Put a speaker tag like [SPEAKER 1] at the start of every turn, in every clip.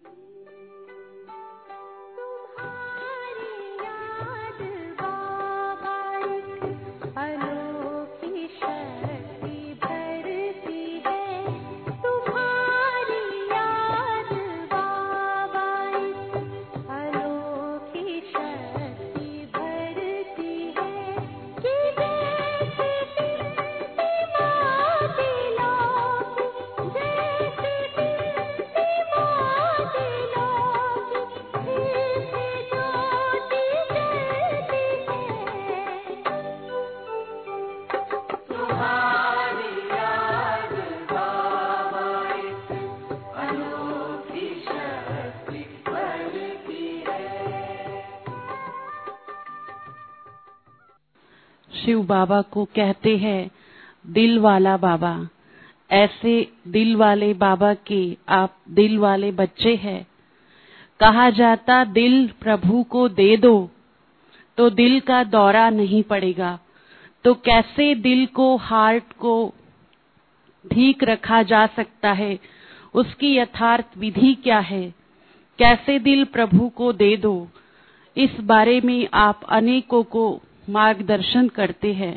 [SPEAKER 1] शिव बाबा को कहते हैं दिल वाला बाबा। ऐसे दिल वाले बाबा के आप दिल वाले बच्चे हैं। कहा जाता दिल प्रभु को दे दो तो दिल का दौरा नहीं पड़ेगा। तो कैसे दिल को, हार्ट को ठीक रखा जा सकता है, उसकी यथार्थ विधि क्या है? कैसे दिल प्रभु को दे दो, इस बारे में आप अनेकों को मार्गदर्शन करते हैं।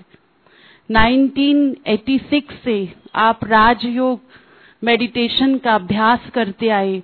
[SPEAKER 1] 1986 से आप राजयोग मेडिटेशन का अभ्यास करते आए।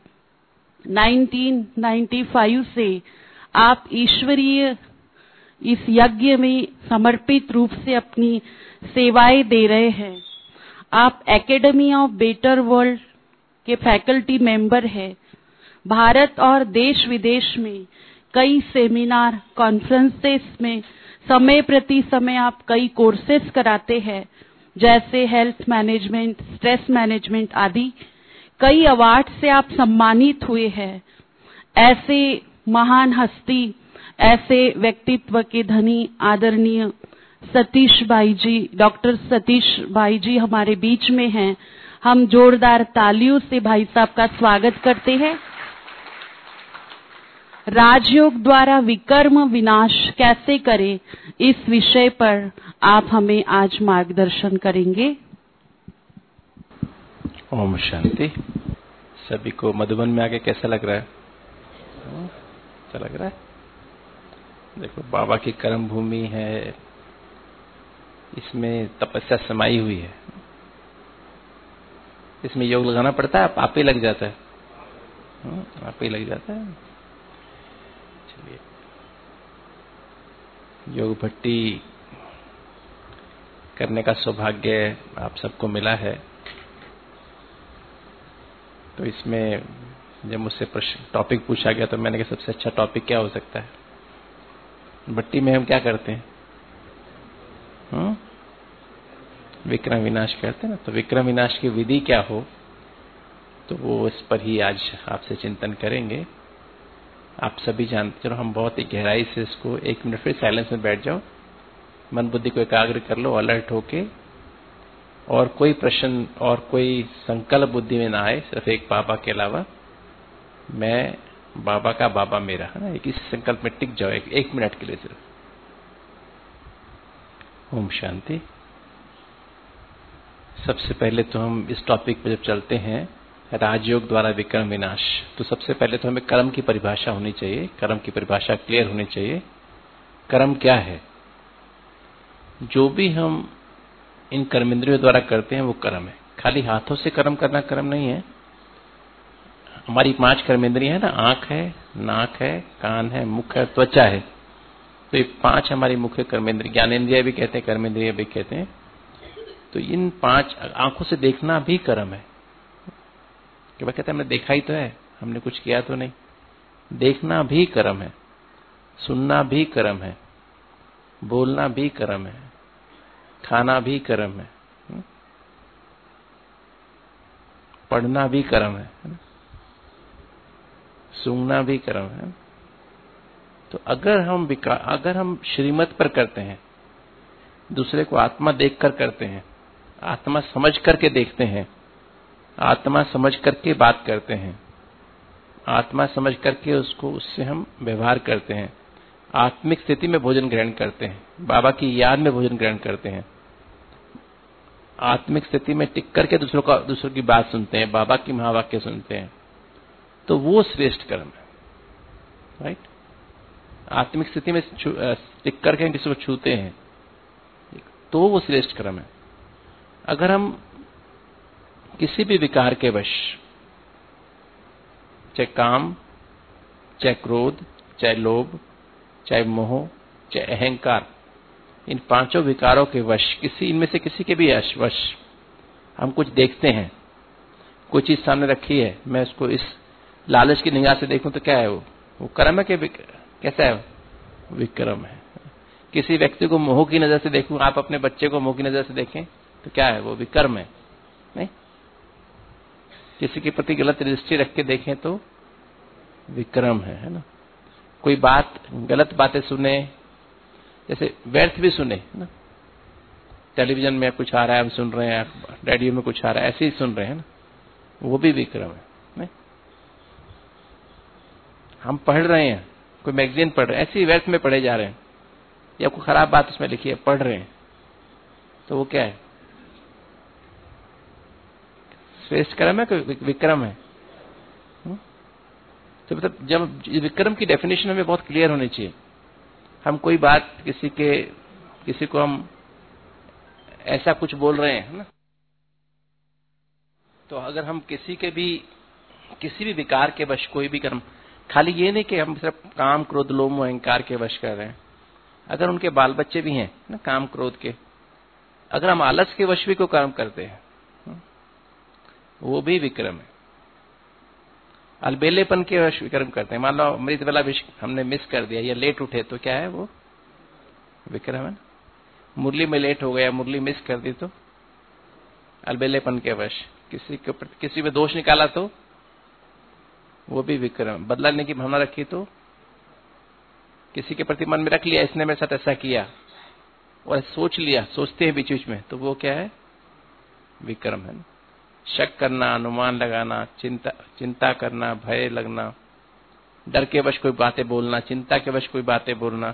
[SPEAKER 1] 1995 से आप ईश्वरीय इस यज्ञ में समर्पित रूप से अपनी सेवाएं दे रहे हैं। आप एकेडमी ऑफ बेटर वर्ल्ड के फैकल्टी मेंबर हैं। भारत और देश विदेश में कई सेमिनार, कॉन्फ्रेंसेस में समय प्रति समय आप कई कोर्सेज कराते हैं, जैसे हेल्थ मैनेजमेंट, स्ट्रेस मैनेजमेंट आदि। कई अवार्ड से आप सम्मानित हुए हैं। ऐसे महान हस्ती, ऐसे व्यक्तित्व के धनी आदरणीय सतीश भाई जी, डॉक्टर सतीश भाई जी हमारे बीच में हैं। हम जोरदार तालियों से भाई साहब का स्वागत करते हैं। राजयोग द्वारा विकर्म विनाश कैसे करें, इस विषय पर आप हमें आज मार्गदर्शन करेंगे।
[SPEAKER 2] ओम शांति। सभी को मधुबन में आके कैसा लग रहा है? अच्छा लग रहा है? देखो, बाबा की कर्म भूमि है, इसमें तपस्या समाई हुई है। इसमें योग लगाना पड़ता है, आप ही लग जाता है, आप ही लग जाता है। चलिए, योग भट्टी करने का सौभाग्य आप सबको मिला है। तो इसमें जब मुझसे टॉपिक पूछा गया तो मैंने कहा सबसे अच्छा टॉपिक क्या हो सकता है? भट्टी में हम क्या करते हैं? विक्रम विनाश कहते हैं ना। तो विक्रम विनाश की विधि क्या हो, तो वो इस पर ही आज आपसे चिंतन करेंगे। आप सभी जानते, चलो हम बहुत ही गहराई से इसको, 1 मिनट फिर साइलेंस में बैठ जाओ, मन बुद्धि को एकाग्र कर लो, अलर्ट होके, और कोई प्रश्न और कोई संकल्प बुद्धि में ना आए, सिर्फ एक बाबा के अलावा मैं बाबा का बाबा मेरा, है ना। एक इस संकल्प में टिक जाओ, 1 मिनट के लिए सिर्फ। ओम शांति। सबसे पहले तो हम इस टॉपिक पर जब चलते हैं, राजयोग द्वारा विक्रम विनाश, तो सबसे पहले तो हमें कर्म की परिभाषा होनी चाहिए। कर्म की परिभाषा क्लियर होनी चाहिए। कर्म क्या है? जो भी हम इन कर्मेंद्रियों द्वारा करते हैं वो कर्म है। खाली हाथों से कर्म करना कर्म नहीं है। हमारी 5 कर्मेंद्रियां है ना, आंख है, नाक है, कान है, मुख है, त्वचा है। तो ये 5 हमारी मुख्य कर्मेंद्रिय, ज्ञानेंद्रिय भी कहते हैं, कर्मेंद्रिय भी कहते हैं। तो इन 5, आंखों से देखना भी कर्म है। कि वह कहते हैं हमने देखा ही तो है, हमने कुछ किया तो नहीं। देखना भी कर्म है, सुनना भी कर्म है, बोलना भी कर्म है, खाना भी कर्म है, पढ़ना भी कर्म है, सूंघना भी कर्म है। तो अगर हम श्रीमत पर करते हैं, दूसरे को आत्मा देखकर करते हैं, आत्मा समझ करके देखते हैं, आत्मा समझ करके बात करते हैं, आत्मा समझ करके उससे हम व्यवहार करते हैं, आत्मिक स्थिति में भोजन ग्रहण करते हैं, बाबा की याद में भोजन ग्रहण करते हैं, आत्मिक स्थिति में टिक करके दूसरों की बात सुनते हैं, बाबा की महावाक्य सुनते हैं, तो वो श्रेष्ठ कर्म है, राइट। आत्मिक स्थिति में टिक करके किसी को छूते हैं तो वो श्रेष्ठ कर्म है। अगर हम किसी भी विकार के वश, चाहे काम, चाहे क्रोध, चाहे लोभ, चाहे मोह, चाहे अहंकार, इन पांचों विकारों के वश, इनमें से किसी के भी वश हम कुछ देखते हैं, कोई चीज सामने रखी है, मैं उसको इस लालच की निगाह से देखूं तो क्या है वो कर्म है कि कैसा है? विक्रम है। किसी व्यक्ति को मोह की नजर से देखूं, आप अपने बच्चे को मोह की नजर से देखें तो क्या है? वो विक्रम है, नहीं? किसी के प्रति गलत दृष्टि रख के देखें तो विक्रम है ना? कोई बात, गलत बातें सुने, जैसे व्यर्थ भी सुने ना, टेलीविजन में कुछ आ रहा है हम सुन रहे हैं, रेडियो में कुछ आ रहा है ऐसे ही सुन रहे हैं ना, वो भी विक्रम है, नहीं? हम पढ़ रहे हैं, कोई मैगजीन पढ़ रहे हैं, ऐसे ही व्यर्थ में पढ़े जा रहे हैं, या कोई खराब बात उसमें लिखी है पढ़ रहे हैं, तो वो क्या है? श्रेष्ठ कर्म है कि विक्रम है? तो मतलब जब विक्रम की डेफिनेशन हमें बहुत क्लियर होनी चाहिए। हम कोई बात किसी को हम ऐसा कुछ बोल रहे हैं ना, तो अगर हम किसी भी विकार के वश कोई भी कर्म, खाली ये नहीं कि हम सिर्फ काम क्रोध लोभ अहंकार के वश कर रहे हैं, अगर उनके बाल बच्चे भी हैं ना काम क्रोध के, अगर हम आलस के वश भी कोई कर्म करते हैं वो भी विक्रम है। अलबेलेपन के वश विक्रम करते हैं, मान लो अमृत वाला विष हमने मिस कर दिया या लेट उठे तो क्या है? वो विक्रम है। मुरली में लेट हो गया, मुरली मिस कर दी तो अलबेलेपन के वश, किसी में दोष निकाला तो वो भी विक्रम। बदला लेने की भावना रखी तो, किसी के प्रति मन में रख लिया इसने मेरे साथ ऐसा किया और सोच लिया, सोचते हैं बीच बीच में, तो वो क्या है? विक्रम है। शक करना, अनुमान लगाना, चिंता करना, भय लगना, डर के वश कोई बातें बोलना, चिंता के वश कोई बातें बोलना,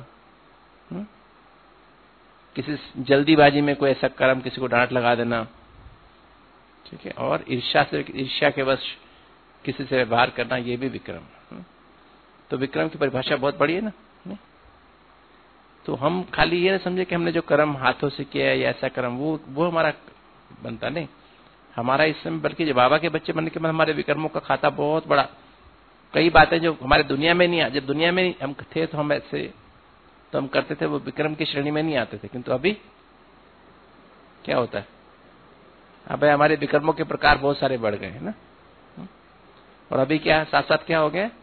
[SPEAKER 2] किसी जल्दीबाजी में कोई ऐसा कर्म, किसी को डांट लगा देना, ठीक है, और ईर्ष्या के वश किसी से व्यवहार करना, ये भी विक्रम। तो विक्रम की परिभाषा बहुत बड़ी है ना। तो हम खाली ये ना समझे कि हमने जो कर्म हाथों से किया है या ऐसा कर्म वो हमारा बनता नहीं, हमारा इस समय, बल्कि जब बाबा के बच्चे बनने के बाद हमारे विक्रमों का खाता बहुत बड़ा। कई बातें जो हमारे दुनिया में नहीं, जब दुनिया में हम थे तो हम ऐसे तो हम करते थे, वो विक्रम की श्रेणी में नहीं आते थे, किंतु अभी क्या होता है? अब हमारे विक्रमों के प्रकार बहुत सारे बढ़ गए हैं ना। और अभी क्या साथ साथ क्या हो गया?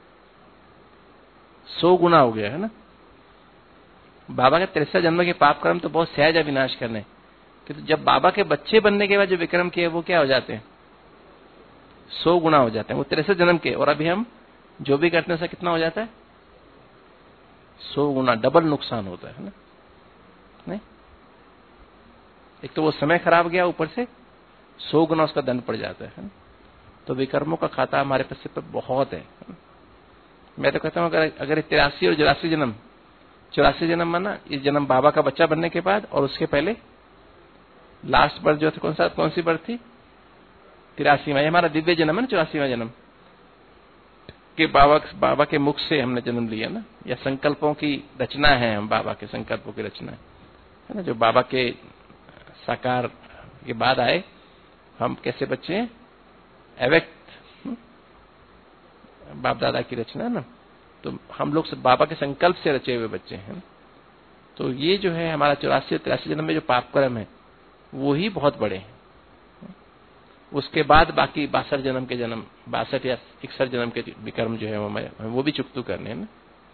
[SPEAKER 2] 100 गुना हो गया है ना। बाबा के 63 जन्म के पाप कर्म तो बहुत सहज है विनाश करने, कि तो जब बाबा के बच्चे बनने के बाद जो विक्रम किए वो क्या हो जाते हैं? 100 गुना हो जाते हैं वो 63 जन्म के। और अभी हम जो भी करते हैं उसका कितना हो जाता है? 100 गुना, डबल नुकसान होता है ना। नहीं, एक तो वो समय खराब गया, ऊपर से 100 गुना उसका दंड पड़ जाता है। तो विकर्मों का खाता हमारे पास पे बहुत है। मैं तो कहता हूं अगर 83 और 84 जन्म माना, इस जन्म बाबा का बच्चा बनने के बाद और उसके पहले लास्ट बर्थ जो था, कौन सी बर्थ थी? 83वां, हमारा दिव्य जन्म है ना, 84वां जन्म कि बाबा के मुख से हमने जन्म लिया ना, या संकल्पों की रचना है, हम बाबा के संकल्पों की रचना है ना, जो बाबा के साकार के बाद आए। हम कैसे बच्चे हैं? अव्यक्त बाप दादा की रचना है ना, तो हम लोग बाबा के संकल्प से रचे हुए बच्चे हैं। तो ये जो है हमारा 84 और 83 जन्म में जो पाप कर्म है वो ही बहुत बड़े हैं। उसके बाद बाकी 62 जन्म के 62 या 61 जन्म के विकर्म जो है वो भी चुकतू करने हैं ना।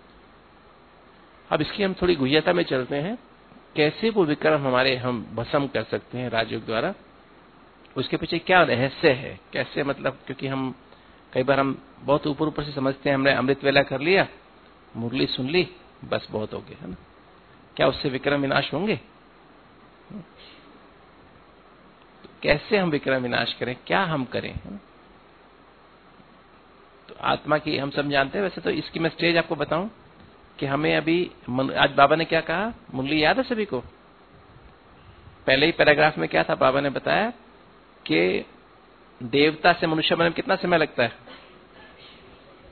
[SPEAKER 2] अब इसकी हम थोड़ी गुह्यता में चलते हैं, कैसे वो विकर्म हमारे हम भस्म कर सकते हैं राजयोग द्वारा, उसके पीछे क्या रहस्य है, कैसे, मतलब क्योंकि हम कई बार हम बहुत ऊपर से समझते हैं, हमने अमृत वेला कर लिया, मुरली सुन ली, बस बहुत हो गया है ना। क्या उससे विक्रम विनाश होंगे? तो कैसे हम विक्रम विनाश करें, क्या हम करें? तो आत्मा की हम सब जानते हैं। वैसे तो इसकी मैं स्टेज आपको बताऊं कि हमें अभी, आज बाबा ने क्या कहा, मुरली याद है सभी को? पहले ही पैराग्राफ में क्या था, बाबा ने बताया कि देवता से मनुष्य बनने में कितना समय लगता है?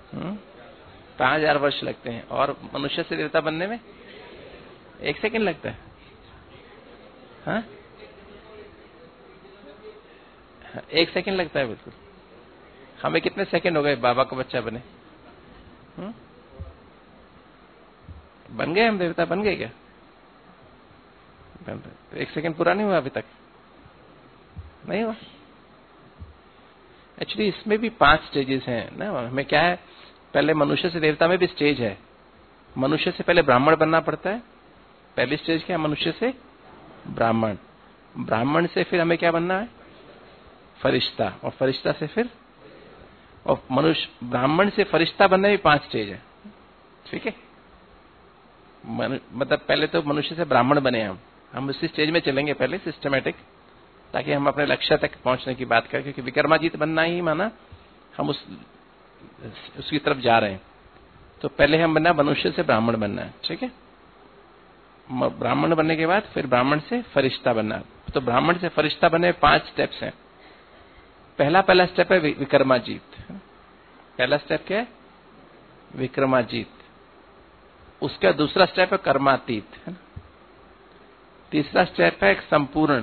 [SPEAKER 2] 5000 वर्ष लगते हैं। और मनुष्य से देवता बनने में 1 सेकंड लगता है। हाँ, 1 सेकंड लगता है बिल्कुल। हमें कितने सेकंड हो गए बाबा को बच्चा बने? बन गए हम, देवता बन गए क्या? बन रहे। 1 सेकंड पूरा नहीं हुआ अभी तक, नहीं हुआ। एक्चुअली इसमें भी 5 स्टेजेस हैं ना। हमें क्या है, पहले मनुष्य से देवता में भी स्टेज है। मनुष्य से पहले ब्राह्मण बनना पड़ता है। पहली स्टेज क्या है? मनुष्य से ब्राह्मण। ब्राह्मण से फिर हमें क्या बनना है? फरिश्ता। और फरिश्ता से फिर, और मनुष्य ब्राह्मण से फरिश्ता बनने में 5 स्टेज है। ठीक है, मतलब पहले तो मनुष्य से ब्राह्मण बने हम उसी स्टेज में चलेंगे पहले सिस्टमेटिक, ताकि हम अपने लक्ष्य तक पहुंचने की बात करें। क्योंकि विक्रमाजीत बनना ही माना हम उसकी तरफ जा रहे हैं। तो पहले हम बनना, मनुष्य से ब्राह्मण बनना है। ठीक है, ब्राह्मण बनने के बाद फिर ब्राह्मण से फरिश्ता बनना। तो ब्राह्मण से फरिश्ता बनने में 5 स्टेप्स हैं। पहला स्टेप है विक्रमाजीत। पहला स्टेप क्या है? विक्रमाजीत। उसका दूसरा स्टेप है कर्मातीत, है ना। तीसरा स्टेप है संपूर्ण।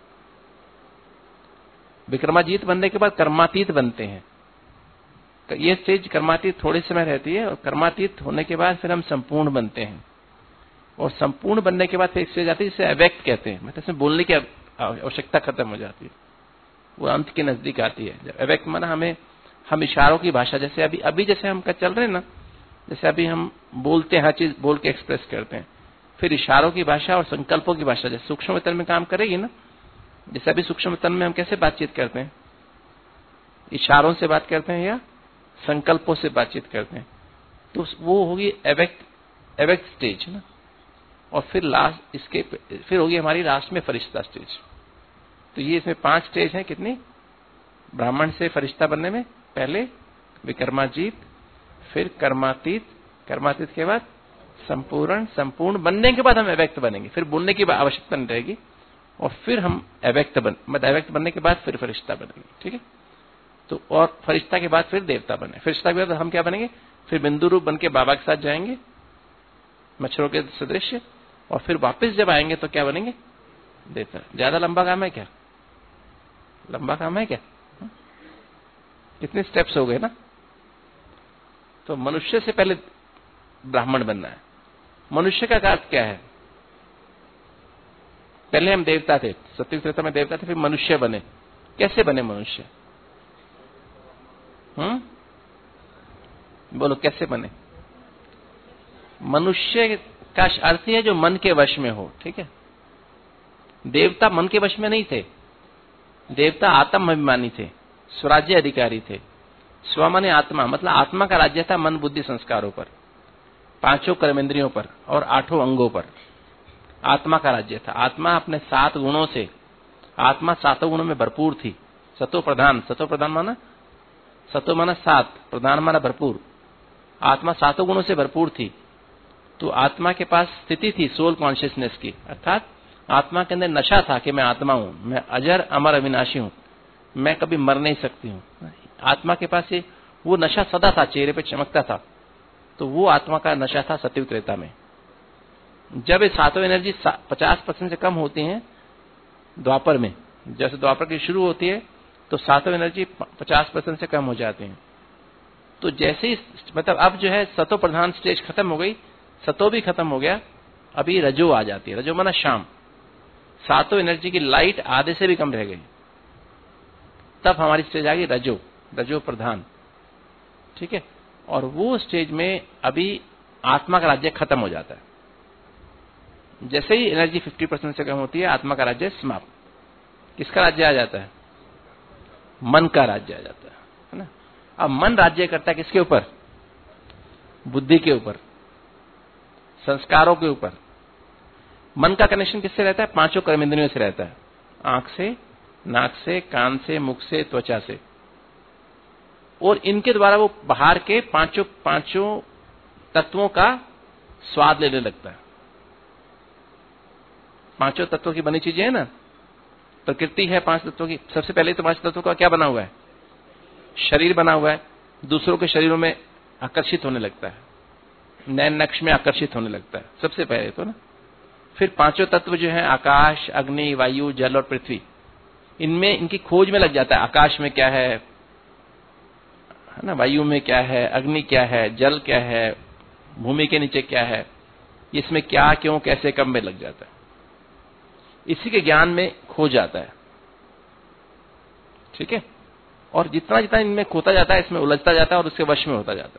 [SPEAKER 2] विक्रमाजीत बनने के बाद कर्मातीत बनते हैं। ये स्टेज कर्मातीत थोड़े समय रहती है, और कर्मातीत होने के बाद फिर हम संपूर्ण बनते हैं। और संपूर्ण बनने के बाद फिर स्टेज आती है जिसे अव्यक्त कहते हैं। मतलब इसमें बोलने की आवश्यकता खत्म हो जाती है, वो अंत के नजदीक आती है। जब अव्यक्त माना हम इशारों की भाषा, जैसे अभी जैसे हम चल रहे हैं ना, जैसे अभी हम बोलते हैं, हर चीज बोल के एक्सप्रेस करते हैं। फिर इशारों की भाषा और संकल्पों की भाषा जैसे सूक्ष्म तन में काम करेगी ना। जैसे अभी सूक्ष्म तन में हम कैसे बातचीत करते हैं? इशारों से बात करते हैं या संकल्पों से बातचीत करते हैं। तो वो होगी अव्यक्त स्टेज ना। और फिर लास्ट फिर होगी हमारी लास्ट में फरिश्ता स्टेज। तो ये इसमें 5 स्टेज हैं। कितनी? ब्राह्मण से फरिश्ता बनने में पहले विक्रमाजीत, फिर कर्मातीत, कर्मातीत के बाद संपूर्ण बनने के बाद हम अव्यक्त बनेंगे। फिर बोलने की आवश्यकता नहीं रहेगी। और फिर हम अव्यक्त बनने के बाद फिर फरिश्ता बनेंगे। ठीक है, तो और फरिश्ता के बाद फिर देवता बने। फरिश्ता के बाद हम क्या बनेंगे? फिर बिंदु रूप बन के बाबा के साथ जाएंगे, मच्छरों के सदृश। और फिर वापस जब आएंगे तो क्या बनेंगे? देवता। ज्यादा लंबा काम है क्या? लंबा काम है क्या? कितने स्टेप्स हो गए ना। तो मनुष्य से पहले ब्राह्मण बनना है। मनुष्य का अर्थ क्या है? पहले हम देवता थे, सत्युग त्रेता में देवता थे, फिर मनुष्य बने। कैसे बने मनुष्य? बोलो कैसे बने? मनुष्य का अर्थ है जो मन के वश में हो। ठीक है, देवता मन के वश में नहीं थे। देवता आत्म अभिमानी थे, स्वराज्य अधिकारी थे। स्व माने आत्मा, मतलब आत्मा का राज्य था मन बुद्धि संस्कारों पर, 5 कर्मेंद्रियों पर और 8 अंगों पर। आत्मा का राज्य था। आत्मा अपने 7 गुणों से, आत्मा 7 गुणों में भरपूर थी। सतो प्रधान माना, सतो माना 7, प्रधान माना भरपूर। आत्मा 7 गुणों से भरपूर थी। तो आत्मा के पास स्थिति थी सोल कॉन्शियसनेस की, अर्थात आत्मा के अंदर नशा था कि मैं आत्मा हूं, मैं अजर अमर अविनाशी हूं, मैं कभी मर नहीं सकती हूं। आत्मा के पास वो नशा सदा था, चेहरे पे चमकता था। तो वो आत्मा का नशा था सत्युग त्रेता में। जब ये 7 एनर्जी 50% से कम होती हैं द्वापर में, जैसे द्वापर की शुरू होती है तो 7 एनर्जी 50% से कम हो जाती हैं। तो जैसे ही मतलब अब जो है सतो प्रधान स्टेज खत्म हो गई, सतो भी खत्म हो गया, अभी रजो आ जाती है। रजो माना शाम। 7 एनर्जी की लाइट आधे से भी कम रह गई, तब हमारी स्टेज आ गई रजो प्रधान। ठीक है, और वो स्टेज में अभी आत्मा का राज्य खत्म हो जाता है। जैसे ही एनर्जी 50% से कम होती है, आत्मा का राज्य समाप्त। किसका राज्य आ जाता है? मन का राज्य आ जाता है ना। अब मन राज्य करता है किसके ऊपर? बुद्धि के ऊपर, संस्कारों के ऊपर। मन का कनेक्शन किससे रहता है? 5 कर्मेंद्रियों से रहता है, आंख से, नाक से, कान से, मुख से, त्वचा से। और इनके द्वारा वो बाहर के पांचों तत्वों का स्वाद लेने लगता है। 5 तत्वों की बनी चीजें है ना, प्रकृति है 5 तत्वों की। सबसे पहले तो 5 तत्वों का क्या बना हुआ है? शरीर बना हुआ है। दूसरों के शरीरों में आकर्षित होने लगता है, नैन नक्श में आकर्षित होने लगता है सबसे पहले तो ना। फिर पांचों तत्व जो है आकाश, अग्नि, वायु, जल और पृथ्वी, इनमें इनकी खोज में लग जाता है। आकाश में क्या है ना, वायु में क्या है, अग्नि क्या है, जल क्या है, भूमि के नीचे क्या है, इसमें क्या, क्यों, कैसे, कब में लग जाता है। इसी के ज्ञान में खो जाता है। ठीक है। और जितना जितना इनमें खोता जाता है, इसमें उलझता जाता है और उसके वश में होता जाता है।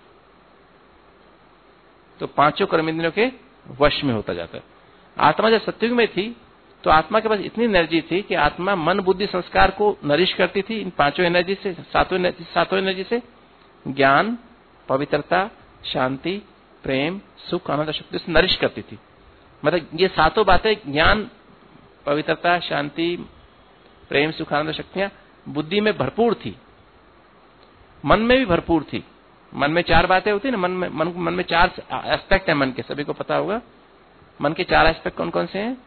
[SPEAKER 2] तो पांचों कर्मेंद्रियों के वश में होता जाता है। आत्मा जब सत्युग में थी तो आत्मा के पास इतनी एनर्जी थी कि आत्मा मन बुद्धि संस्कार को नरिश करती थी इन पांचों एनर्जी से, सातों एनर्जी से। ज्ञान, पवित्रता, शांति, प्रेम, सुख, आनंद, शक्ति से नरिश करती थी। मतलब ये सातों बातें, ज्ञान, पवित्रता, शांति, प्रेम, सुख, आनंद, शक्तियां बुद्धि में भरपूर थी, मन में भी भरपूर थी। मन में चार बातें होती है ना, मन में चार एस्पेक्ट है मन के, सभी को पता होगा। मन के चार एस्पेक्ट कौन कौन से हैं?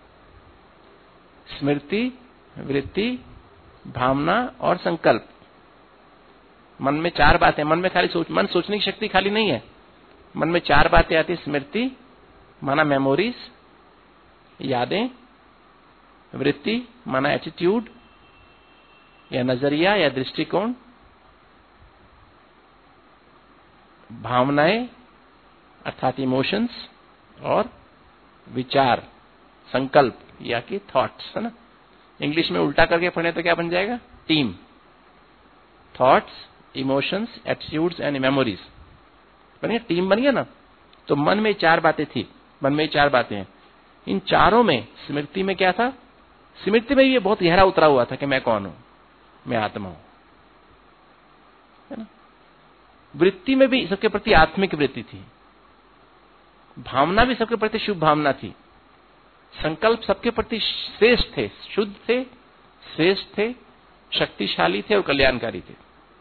[SPEAKER 2] स्मृति, वृत्ति, भावना और संकल्प। मन में चार बातें। मन में खाली मन सोचने की शक्ति खाली नहीं है, मन में चार बातें आती है। स्मृति माना मेमोरीज, यादें, वृत्ति माना एटीट्यूड या नजरिया या दृष्टिकोण, भावनाएं अर्थात इमोशंस, और विचार, संकल्प या कि थॉट्स, है ना। इंग्लिश में उल्टा करके पढ़े तो क्या बन जाएगा? Team. Thoughts, emotions, attitudes and memories बन गया, टीम बन गया ना। तो मन में चार बातें थी, मन में चार बातें हैं। इन चारों में स्मृति में क्या था? स्मृति में ये बहुत गहरा उतरा हुआ था कि मैं कौन हूं, मैं आत्मा हूं, है ना। वृत्ति में भी सबके प्रति आत्मिक वृत्ति थी, भावना भी सबके प्रति शुभ भावना थी, संकल्प सबके प्रति श्रेष्ठ थे, शुद्ध थे, श्रेष्ठ थे, शक्तिशाली थे और कल्याणकारी थे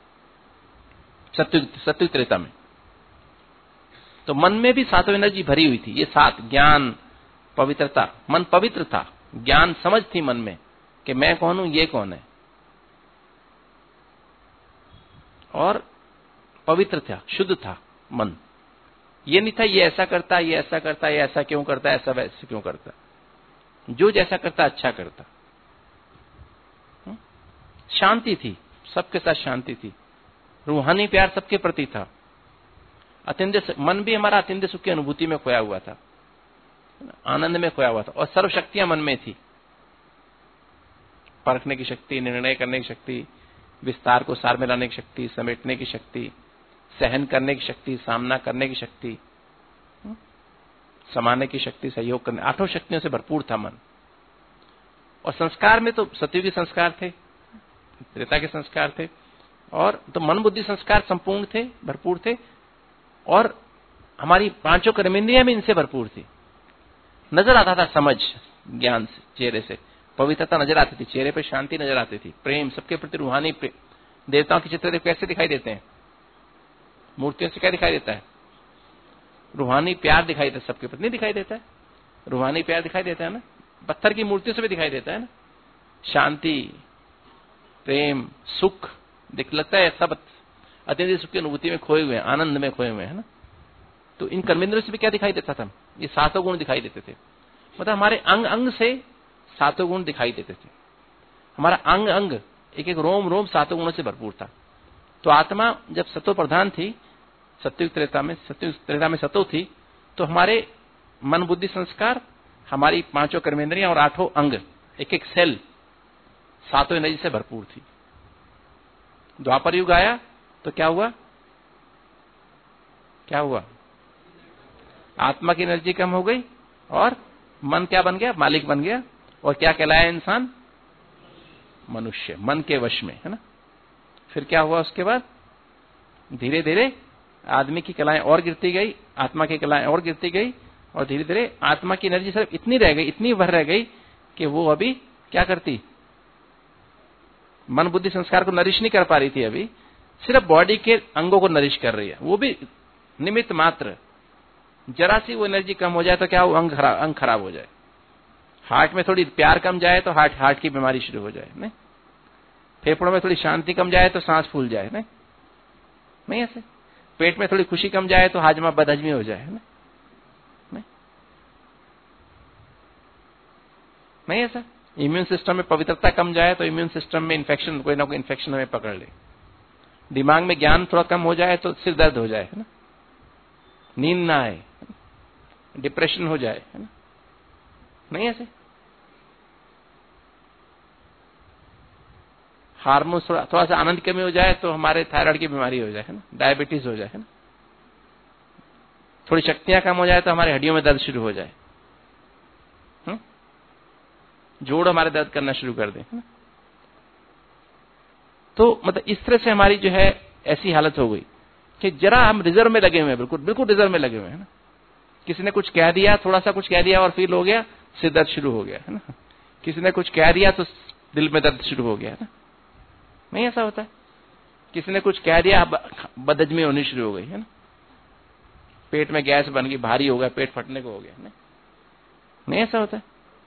[SPEAKER 2] सत्युग त्रेता में। तो मन में भी सातों एनर्जी भरी हुई थी। ये सात, ज्ञान, पवित्रता, मन पवित्र था, ज्ञान समझ थी मन में कि मैं कौन हूं, ये कौन है, और पवित्र था, शुद्ध था मन। ये नहीं था ये ऐसा करता, ये ऐसा करता, ये ऐसा क्यों करता, ऐसा वैसे क्यों करता, जो जैसा करता अच्छा करता। शांति थी, सबके साथ शांति थी, रूहानी प्यार सबके प्रति था। अत्यंत मन भी हमारा अत्यंत सुख की अनुभूति में खोया हुआ था, आनंद में खोया हुआ था, और सर्व शक्तियां मन में थी। परखने की शक्ति, निर्णय करने की शक्ति, विस्तार को सार में लाने की शक्ति, समेटने की शक्ति, सहन करने की शक्ति, सामना करने की शक्ति, समाने की शक्ति, सहयोग करने, आठों शक्तियों से भरपूर था मन। और संस्कार में तो सत्युगी संस्कार थे, त्रेता के संस्कार थे, और तो मन बुद्धि संस्कार संपूर्ण थे, भरपूर थे, और हमारी पांचों कर्मेंद्रियां भी इनसे भरपूर थी। नजर आता था समझ, ज्ञान से, चेहरे से पवित्रता नजर आती थी, चेहरे पे शांति नजर आती थी, प्रेम, सबके प्रति रूहानी प्रेम। देवताओं के चित्र कैसे दिखाई देते हैं? मूर्तियों से क्या दिखाई देता है? रूहानी प्यार दिखाई देता है, सबके प्रति नहीं दिखाई देता है? रूहानी प्यार दिखाई देता है ना, पत्थर की मूर्तियों से भी दिखाई देता है ना। शांति, प्रेम, सुख दिख लगता है, सब अत्यंत सुख की अनुभूति में खोए हुए हैं, आनंद में खोए हुए हैं, है ना। तो इन कर्मेंद्रियों से भी क्या दिखाई देता था? ये सातों गुण दिखाई देते थे। मतलब हमारे अंग अंग से सातों गुण दिखाई देते थे। हमारा अंग अंग, एक एक रोम रोम सातों गुणों से भरपूर था। तो आत्मा जब सतो प्रधान थी, सत्युग त्रेता में सतो थी, तो हमारे मन बुद्धि संस्कार, हमारी पांचों कर्मेंद्रियां और आठों अंग, एक एक सेल सातों एनर्जी से भरपूर थी। द्वापर युग आया तो क्या हुआ? क्या हुआ? आत्मा की एनर्जी कम हो गई और मन क्या बन गया? मालिक बन गया। और क्या कहलाया इंसान? मनुष्य, मन के वश में, है ना। फिर क्या हुआ उसके बाद? धीरे धीरे आदमी की कलाएं और गिरती गई, आत्मा की कलाएं और गिरती गई, और धीरे धीरे आत्मा की एनर्जी सिर्फ इतनी रह गई, इतनी भर रह गई कि वो अभी क्या करती? मन बुद्धि संस्कार को नरिश नहीं कर पा रही थी, अभी सिर्फ बॉडी के अंगों को नरिश कर रही है, वो भी निमित्त मात्र। जरा सी वो एनर्जी कम हो जाए तो क्या वो अंग खराब हो जाए, हार्ट में थोड़ी प्यार कम जाए तो हार्ट की बीमारी शुरू हो जाए, नहीं? फेफड़ों में थोड़ी शांति कम जाए तो सांस फूल जाए, नहीं ऐसे। पेट में थोड़ी खुशी कम जाए तो हाजमा बदहजमी हो जाए, है ना? नहीं ऐसा? इम्यून सिस्टम में पवित्रता कम जाए तो इम्यून सिस्टम में इन्फेक्शन, कोई ना कोई इन्फेक्शन हमें पकड़ ले। दिमाग में ज्ञान थोड़ा कम हो जाए तो सिर दर्द हो जाए, है ना? नींद ना आए, डिप्रेशन हो जाए, है ना? नहीं ऐसे? हार्मोन थोड़ा सा आनंद कमी हो जाए तो हमारे थायराइड की बीमारी हो जाए, है ना? डायबिटीज हो जाए, है ना? थोड़ी शक्तियां कम हो जाए तो हमारी हड्डियों में दर्द शुरू हो जाए, जोड़ हमारे दर्द करना शुरू कर दे, है ना? तो मतलब इस तरह से हमारी जो है ऐसी हालत हो गई कि जरा हम रिजर्व में लगे हुए हैं, बिल्कुल बिल्कुल रिजर्व में लगे हुए हैं, है ना? किसी ने कुछ कह दिया, थोड़ा सा कुछ कह दिया और फील हो गया, सिर दर्द शुरू हो गया, है ना? किसी ने कुछ कह दिया तो दिल में दर्द शुरू हो गया, है ना? नहीं ऐसा होता है? किसी ने कुछ कह दिया, बदहजमी होनी शुरू हो गई, है ना? पेट में गैस बन गई, भारी हो गया, पेट फटने को हो गया, है? नहीं ऐसा होता है?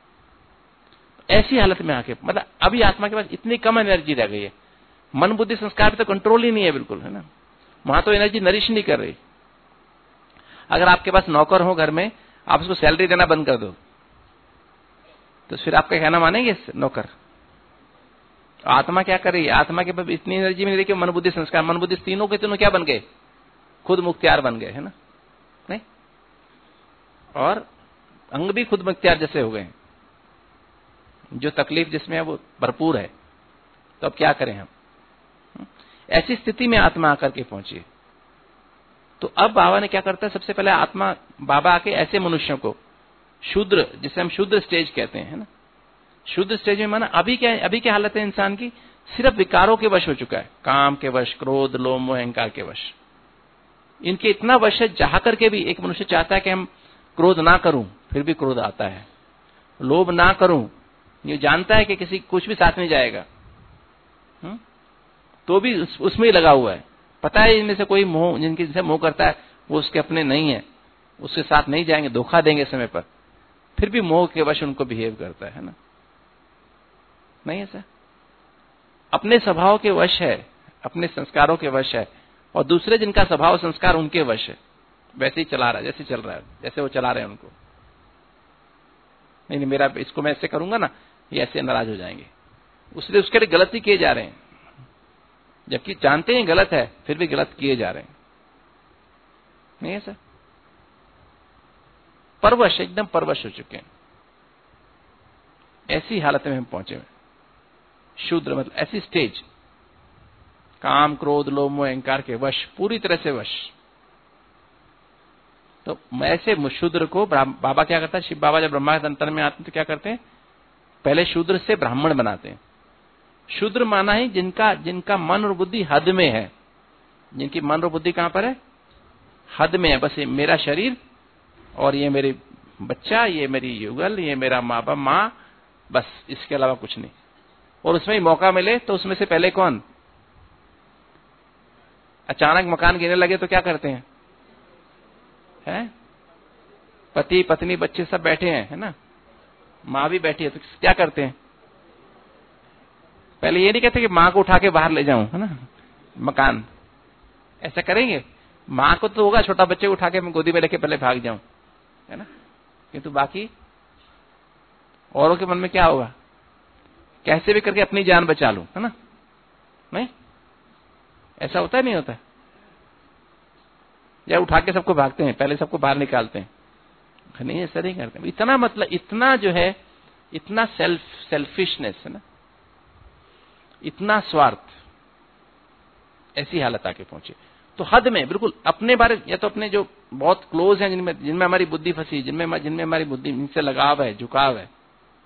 [SPEAKER 2] ऐसी हालत में आके मतलब अभी आत्मा के पास इतनी कम एनर्जी रह गई है, मन बुद्धि संस्कार पे तो कंट्रोल ही नहीं है बिल्कुल, है ना? वहां तो एनर्जी नरिश नहीं कर रही। अगर आपके पास नौकर हो घर में, आप उसको सैलरी देना बंद कर दो तो फिर आपका कहना मानेंगे नौकर? आत्मा क्या कर रही है? आत्मा के पास इतनी एनर्जी नहीं रही कि मन बुद्धि संस्कार, मन बुद्धि तीनों के तीनों क्या बन गए? खुद मुख्तियार बन गए, है ना? नहीं? और अंग भी खुद मुख्तियार जैसे हो गए, जो तकलीफ जिसमें है वो भरपूर है। तो अब क्या करें हम? ऐसी स्थिति में आत्मा आकर के पहुंची। तो अब बाबा ने क्या करता है, सबसे पहले आत्मा बाबा आके ऐसे मनुष्यों को, शूद्र, जिसे हम शूद्र स्टेज कहते हैं, है ना? शुद्ध स्टेज में माना अभी क्या हालत है इंसान की? सिर्फ विकारों के वश हो चुका है, काम के वश, क्रोध, लोभ, मोह, अहंकार के वश। इनके इतना वश है, चाह करके भी एक मनुष्य चाहता है कि हम क्रोध ना करूं, फिर भी क्रोध आता है। लोभ ना करूं, ये जानता है कि किसी कुछ भी साथ नहीं जाएगा, तो भी उसमें ही लगा हुआ है। पता है इनमें से कोई मोह, जिनसे मोह करता है वो उसके अपने नहीं है, उसके साथ नहीं जाएंगे, धोखा देंगे समय पर, फिर भी मोह के वश उनको बिहेव करता है ना? नहीं ऐसा? अपने स्वभाव के वश है, अपने संस्कारों के वश है, और दूसरे जिनका स्वभाव संस्कार उनके वश है, वैसे ही चला रहा है, जैसे चल रहा है, जैसे वो चला रहे हैं उनको। नहीं मेरा इसको मैं ऐसे करूंगा ना, ये ऐसे नाराज हो जाएंगे, उसलिए उसके लिए गलती किए जा रहे हैं, जबकि जानते हैं गलत है, फिर भी गलत किए जा रहे हैं। नहीं ऐसा? परवश, एकदम परवश हो चुके हैं। ऐसी हालत में हम पहुंचे हुए, शूद्र मतलब ऐसी स्टेज, काम, क्रोध, लोभ, मोह, अहंकार के वश, पूरी तरह से वश। तो ऐसे शूद्र को बाबा क्या करता है, शिव बाबा जब ब्रह्मा तंत्र में आते हैं तो क्या करते हैं, पहले शूद्र से ब्राह्मण बनाते हैं। शूद्र माना है जिनका मन और बुद्धि हद में है, जिनकी मन और बुद्धि कहां पर है? हद में है। बस ये मेरा शरीर और ये मेरी बच्चा, ये मेरी युगल, ये मेरा माँ बाप, माँ, बस इसके अलावा कुछ नहीं। और उसमें ही मौका मिले तो उसमें से पहले कौन? अचानक मकान गिरने लगे तो क्या करते हैं? पति पत्नी बच्चे सब बैठे हैं, है ना? माँ भी बैठी है, तो क्या करते हैं? पहले ये नहीं कहते कि माँ को उठा के बाहर ले जाऊं, है ना, मकान। ऐसा करेंगे? माँ को तो होगा छोटा बच्चे को उठा के मैं गोदी में लेके पहले भाग जाऊं, है ना? किंतु बाकी औरों के मन में क्या होगा? कैसे भी करके अपनी जान बचा लूं, है ना? नहीं ऐसा होता है, नहीं होता? या उठा के सबको भागते हैं, पहले सबको बाहर निकालते हैं? नहीं, ऐसा नहीं करते। इतना मतलब इतना जो है, इतना सेल्फिशनेस है ना, इतना स्वार्थ, ऐसी हालत आके पहुंचे। तो हद में बिल्कुल अपने बारे, या तो अपने जो बहुत क्लोज हैं, जिनमें हमारी बुद्धि फंसी, जिनमें हमारी बुद्धि, जिनसे लगाव है, झुकाव है,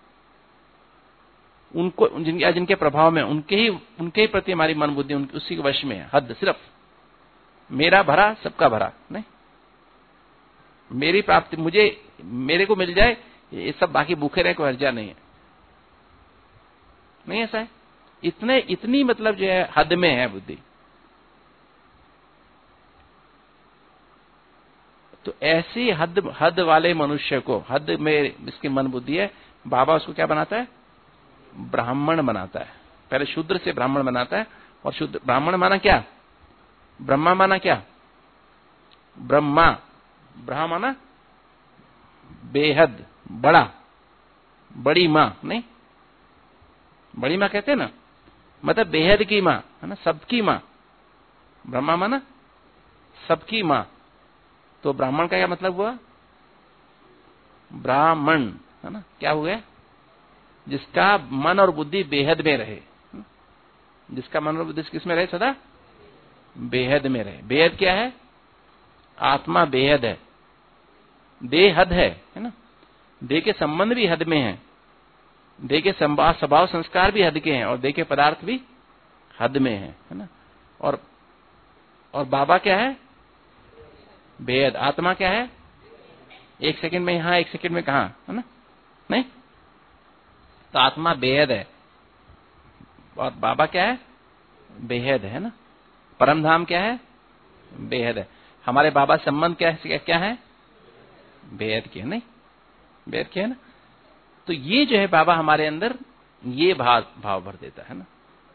[SPEAKER 2] उनको, जिनके प्रभाव में, उनके ही प्रति हमारी मन बुद्धि उसी के वश में है। हद सिर्फ मेरा भरा, सबका भरा नहीं, मेरी प्राप्ति, मेरे को मिल जाए, ये सब बाकी भूखे रहे, कोई हर्जा नहीं है। नहीं ऐसा है? इतनी मतलब जो है हद में है बुद्धि। तो ऐसी हद वाले मनुष्य को, हद में इसकी मन बुद्धि है, बाबा उसको क्या बनाता है? ब्राह्मण बनाता है। पहले शूद्र से ब्राह्मण बनाता है। और शुद्ध ब्राह्मण माना क्या? ब्रह्मा माना क्या? ब्रह्मा, ब्रह्मा माना बेहद, बड़ा, बड़ी माँ, नहीं बड़ी माँ कहते हैं ना, मतलब बेहद की माँ है ना, सबकी माँ। ब्रह्मा माना सबकी माँ। तो ब्राह्मण का क्या मतलब हुआ? ब्राह्मण है ना, क्या हो गया? जिसका मन और बुद्धि बेहद में रहे। जिसका मन और बुद्धि किस में रहे? सदा बेहद में रहे। बेहद क्या है? आत्मा बेहद है, देह हद है ना। देह के संबंध भी हद में है, देह के स्वभाव संस्कार भी हद के हैं, और देह के पदार्थ भी हद में है ना। और बाबा क्या है? बेहद। आत्मा क्या है? एक सेकंड में यहां, एक सेकंड में कहां, है ना, नहीं। तो आत्मा बेहद है और बाबा क्या है? बेहद है ना। परम धाम क्या है? बेहद है। हमारे बाबा संबंध क्या है? बेहद के, नहीं बेहद के है ना। तो ये जो है बाबा हमारे अंदर ये भाव भर देता है ना,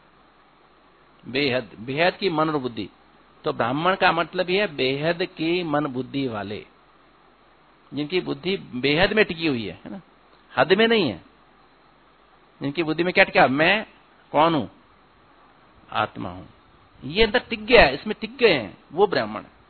[SPEAKER 2] बेहद, बेहद की मन और बुद्धि। तो ब्राह्मण का मतलब यह है बेहद की मन बुद्धि वाले, जिनकी बुद्धि बेहद में टिकी हुई है ना, हद में नहीं है। जिनकी बुद्धि में क्या टिका? मैं कौन हूं? आत्मा हूं। ये अंदर टिक गया है, इसमें टिक गए हैं, वो ब्राह्मण है।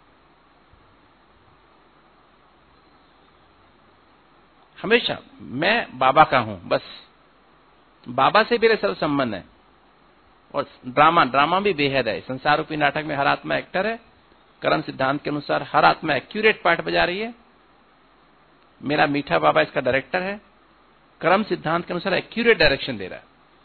[SPEAKER 2] हमेशा मैं बाबा का हूं, बस बाबा से मेरे सब संबंध है। और ड्रामा भी बेहद है। संसार रूपी नाटक में हर आत्मा एक्टर है। कर्म सिद्धांत के अनुसार हर आत्मा एक्यूरेट पार्ट बजा रही है। मेरा मीठा बाबा इसका डायरेक्टर है। कर्म सिद्धांत के अनुसार एक्यूरेट डायरेक्शन दे रहा है।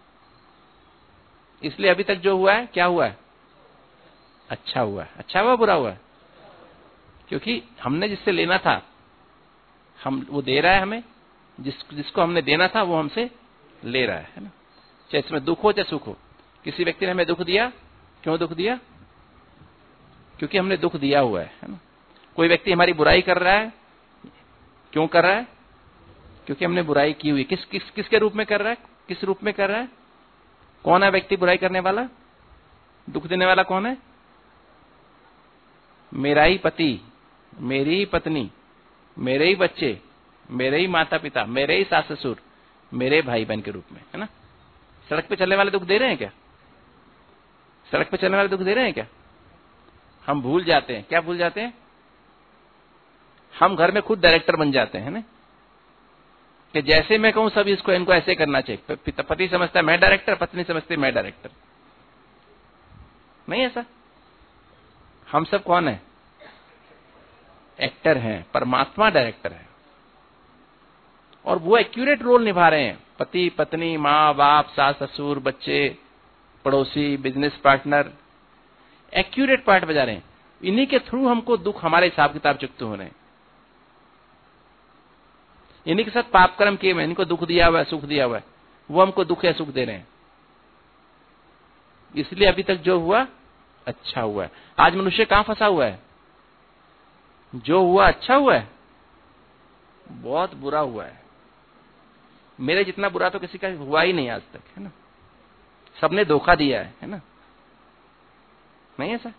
[SPEAKER 2] इसलिए अभी तक जो हुआ है, क्या हुआ है? अच्छा हुआ है। अच्छा हुआ, बुरा हुआ है? क्योंकि हमने जिससे लेना था, वो दे रहा है हमें। जिसको हमने देना था वो हमसे ले रहा है ना। चाहे इसमें दुख हो चाहे सुख हो। किसी व्यक्ति ने हमें दुख दिया, क्यों दुख दिया? क्योंकि हमने दुख दिया हुआ है ना। कोई व्यक्ति हमारी बुराई कर रहा है, क्यों कर रहा है? क्योंकि हमने बुराई की हुई। किसके रूप में कर रहा है? किस रूप में कर रहा है? कौन है व्यक्ति बुराई करने वाला? दुख देने वाला कौन है? मेरा ही पति, मेरी ही पत्नी, मेरे ही बच्चे, मेरे ही माता पिता, मेरे ही सास ससुर, मेरे भाई बहन के रूप में, है ना। सड़क पे चलने वाले दुख दे रहे हैं क्या? सड़क पे चलने वाले दुख दे रहे हैं क्या? हम भूल जाते हैं। क्या भूल जाते हैं? हम घर में खुद डायरेक्टर बन जाते हैं ना, कि जैसे मैं कहूं सब इनको ऐसे करना चाहिए। पति समझता है मैं डायरेक्टर, पत्नी समझती है मैं डायरेक्टर। नहीं ऐसा। हम सब कौन है? एक्टर हैं। परमात्मा डायरेक्टर है और वो एक्यूरेट रोल निभा रहे हैं। पति पत्नी, माँ बाप, सास ससुर, बच्चे, पड़ोसी, बिजनेस पार्टनर, एक्यूरेट पार्ट बजा रहे हैं। इन्हीं के थ्रू हमको दुख, हमारे हिसाब किताब चुकत हो रहे हैं। इन्हीं के साथ पाप कर्म किए हुए, इनको दुख दिया हुआ है, सुख दिया हुआ है, वो हमको दुख या सुख दे रहे हैं। इसलिए अभी तक जो हुआ अच्छा हुआ है। आज मनुष्य कहां फंसा हुआ है? जो हुआ अच्छा हुआ है, बहुत बुरा हुआ है। मेरे जितना बुरा तो किसी का हुआ ही नहीं आज तक, है ना। सबने धोखा दिया है ना। नहीं ऐसा?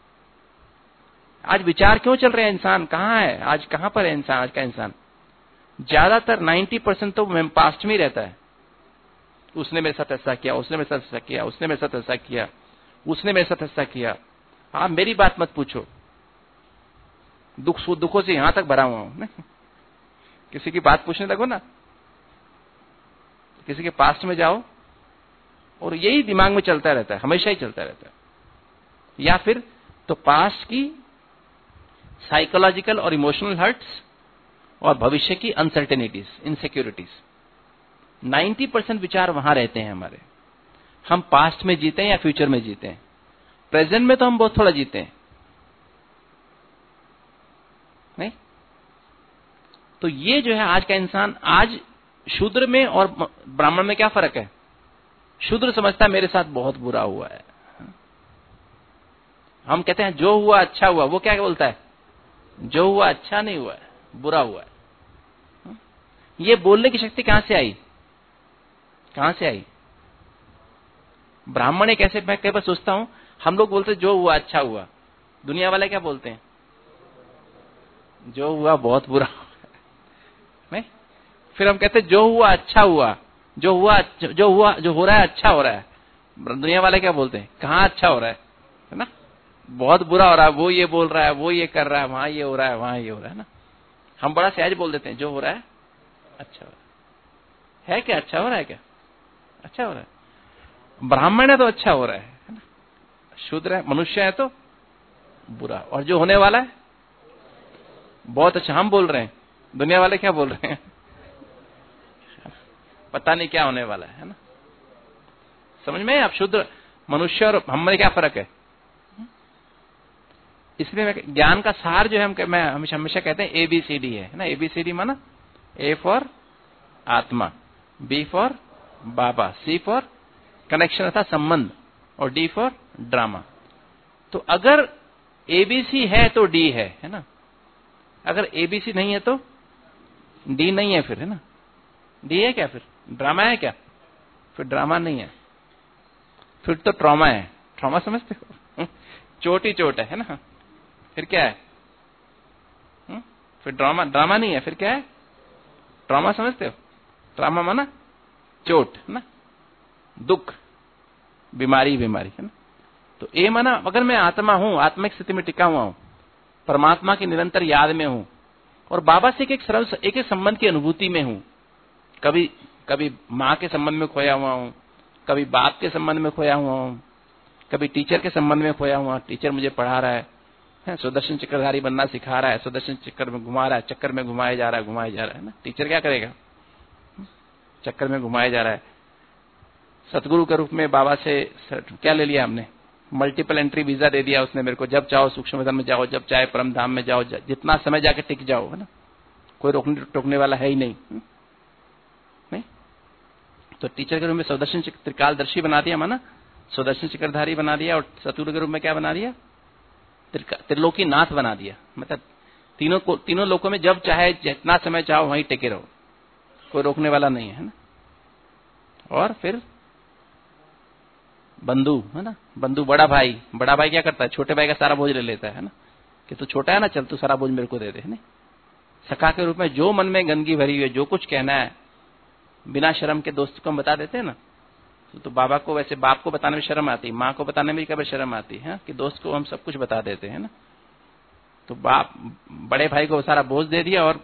[SPEAKER 2] आज विचार क्यों चल रहे हैं? इंसान कहां है आज? कहां पर है इंसान? आज का इंसान ज्यादातर 90% तो पास्ट में ही रहता है। उसने मेरे साथ ऐसा किया, उसने मेरे साथ ऐसा किया, उसने मेरे साथ ऐसा किया, उसने मेरे साथ ऐसा किया। आप मेरी बात मत पूछो। दुखों से यहां तक भरा हुआ हूं। किसी की बात पूछने लगो ना, किसी के पास्ट में जाओ और यही दिमाग में चलता रहता है, हमेशा ही चलता रहता है। या फिर तो पास्ट की साइकोलॉजिकल और इमोशनल हर्ट्स और भविष्य की अनसर्टेनिटीज, इनसिक्योरिटीज, 90% विचार वहां रहते हैं हमारे। हम पास्ट में जीते हैं या फ्यूचर में जीते हैं? प्रेजेंट में तो हम बहुत थोड़ा जीते हैं, नहीं। तो ये जो है आज का इंसान, आज शूद्र में और ब्राह्मण में क्या फर्क है? शूद्र समझता है मेरे साथ बहुत बुरा हुआ है। हम कहते हैं जो हुआ अच्छा हुआ। वो क्या बोलता है? जो हुआ अच्छा नहीं हुआ है, बुरा हुआ है। ये बोलने की शक्ति कहां से आई? कहां से आई? ब्राह्मण एक ऐसे, मैं कई बार सोचता हूं, हम लोग बोलते जो हुआ अच्छा हुआ, दुनिया वाले क्या बोलते हैं? जो हुआ बहुत बुरा नहीं। फिर हम कहते जो हुआ अच्छा हुआ, जो हो रहा है अच्छा हो रहा है। दुनिया वाले क्या बोलते हैं, कहाँ अच्छा हो रहा है ना, बहुत बुरा हो रहा है, वो ये बोल रहा है, वो ये कर रहा है, वहां ये हो रहा है, वहां ये हो रहा है ना। हम बड़ा सहज बोल देते हैं जो हो रहा है अच्छा हो रहा है क्या, अच्छा हो रहा है क्या, अच्छा हो रहा है। ब्राह्मण है तो अच्छा हो रहा है ना, शूद्र है मनुष्य है तो बुरा, और जो होने वाला है बहुत अच्छा। हम बोल रहे हैं, दुनिया वाले क्या बोल रहे हैं, पता नहीं क्या होने वाला है ना। समझ में आप, शूद्र मनुष्य और हम में क्या फर्क है। इसलिए ज्ञान का सार जो है मैं हमेशा कहते हैं ABCD है ना। ABCD माना A फॉर आत्मा, B फॉर बाबा, C फॉर कनेक्शन अर्थात संबंध, और D फॉर ड्रामा। तो अगर ABC है तो D है ना। अगर ABC नहीं है तो D नहीं है फिर, है ना। D है क्या फिर, ड्रामा है क्या, फिर ड्रामा नहीं है, फिर तो ट्रॉमा है। ट्रॉमा समझते हो, चोट ही चोट है ना, फिर क्या है, फिर ड्रामा नहीं है, फिर क्या है, ट्रॉमा समझते हो। ट्रॉमा माना चोट है ना, दुख, बीमारी है ना। तो ए माना अगर मैं आत्मा हूं, आत्मिक स्थिति में टिका हुआ हूं, परमात्मा की निरंतर याद में हूं, और बाबा से एक सरल एक संबंध की अनुभूति में हूं। कभी माँ के संबंध में खोया हुआ हूं, कभी बाप के संबंध में खोया हुआ हूं, कभी टीचर के संबंध में खोया हुआ, टीचर मुझे पढ़ा रहा है, सुदर्शन चक्रधारी बनना सिखा रहा है, सुदर्शन चक्कर में घुमा रहा है, चक्कर में घुमाया जा रहा है ना। टीचर क्या करेगा, चक्कर में घुमाया जा रहा है। सतगुरु के रूप में बाबा से क्या ले लिया हमने, मल्टीपल एंट्री वीजा दे दिया उसने मेरे को। जब चाहो सूक्ष्म धर्म में जाओ, जब चाहे परम धाम में जाओ, जितना समय जाके टिक जाओ, है ना। कोई रोकने टोकने वाला है ही नहीं। तो टीचर के रूप में सुदर्शन त्रिकालदर्शी बना दिया, माना सुदर्शन चक्रधारी बना दिया, और सतगुरु के रूप में क्या बना दिया, त्रिलोकी नाथ बना दिया। मतलब तीनों लोकों में जब चाहे जितना समय चाहो वहीं टिके रहो, कोई रोकने वाला नहीं है ना। और फिर बंधु, है ना, बंधु बड़ा भाई क्या करता है, छोटे भाई का सारा बोझ ले लेता है ना, कि तू छोटा है ना, चल तू सारा बोझ मेरे को दे दे, है ना। सखा के रूप में जो मन में गंदगी भरी हुई है, जो कुछ कहना है बिना शर्म के दोस्त को हम बता देते हैं ना। तो बाबा को वैसे बाप को बताने में शर्म आती, माँ को बताने में कभी शर्म आती है कि दोस्त को हम सब कुछ बता देते हैं ना। तो बाप बड़े भाई को सारा बोझ दे दिया और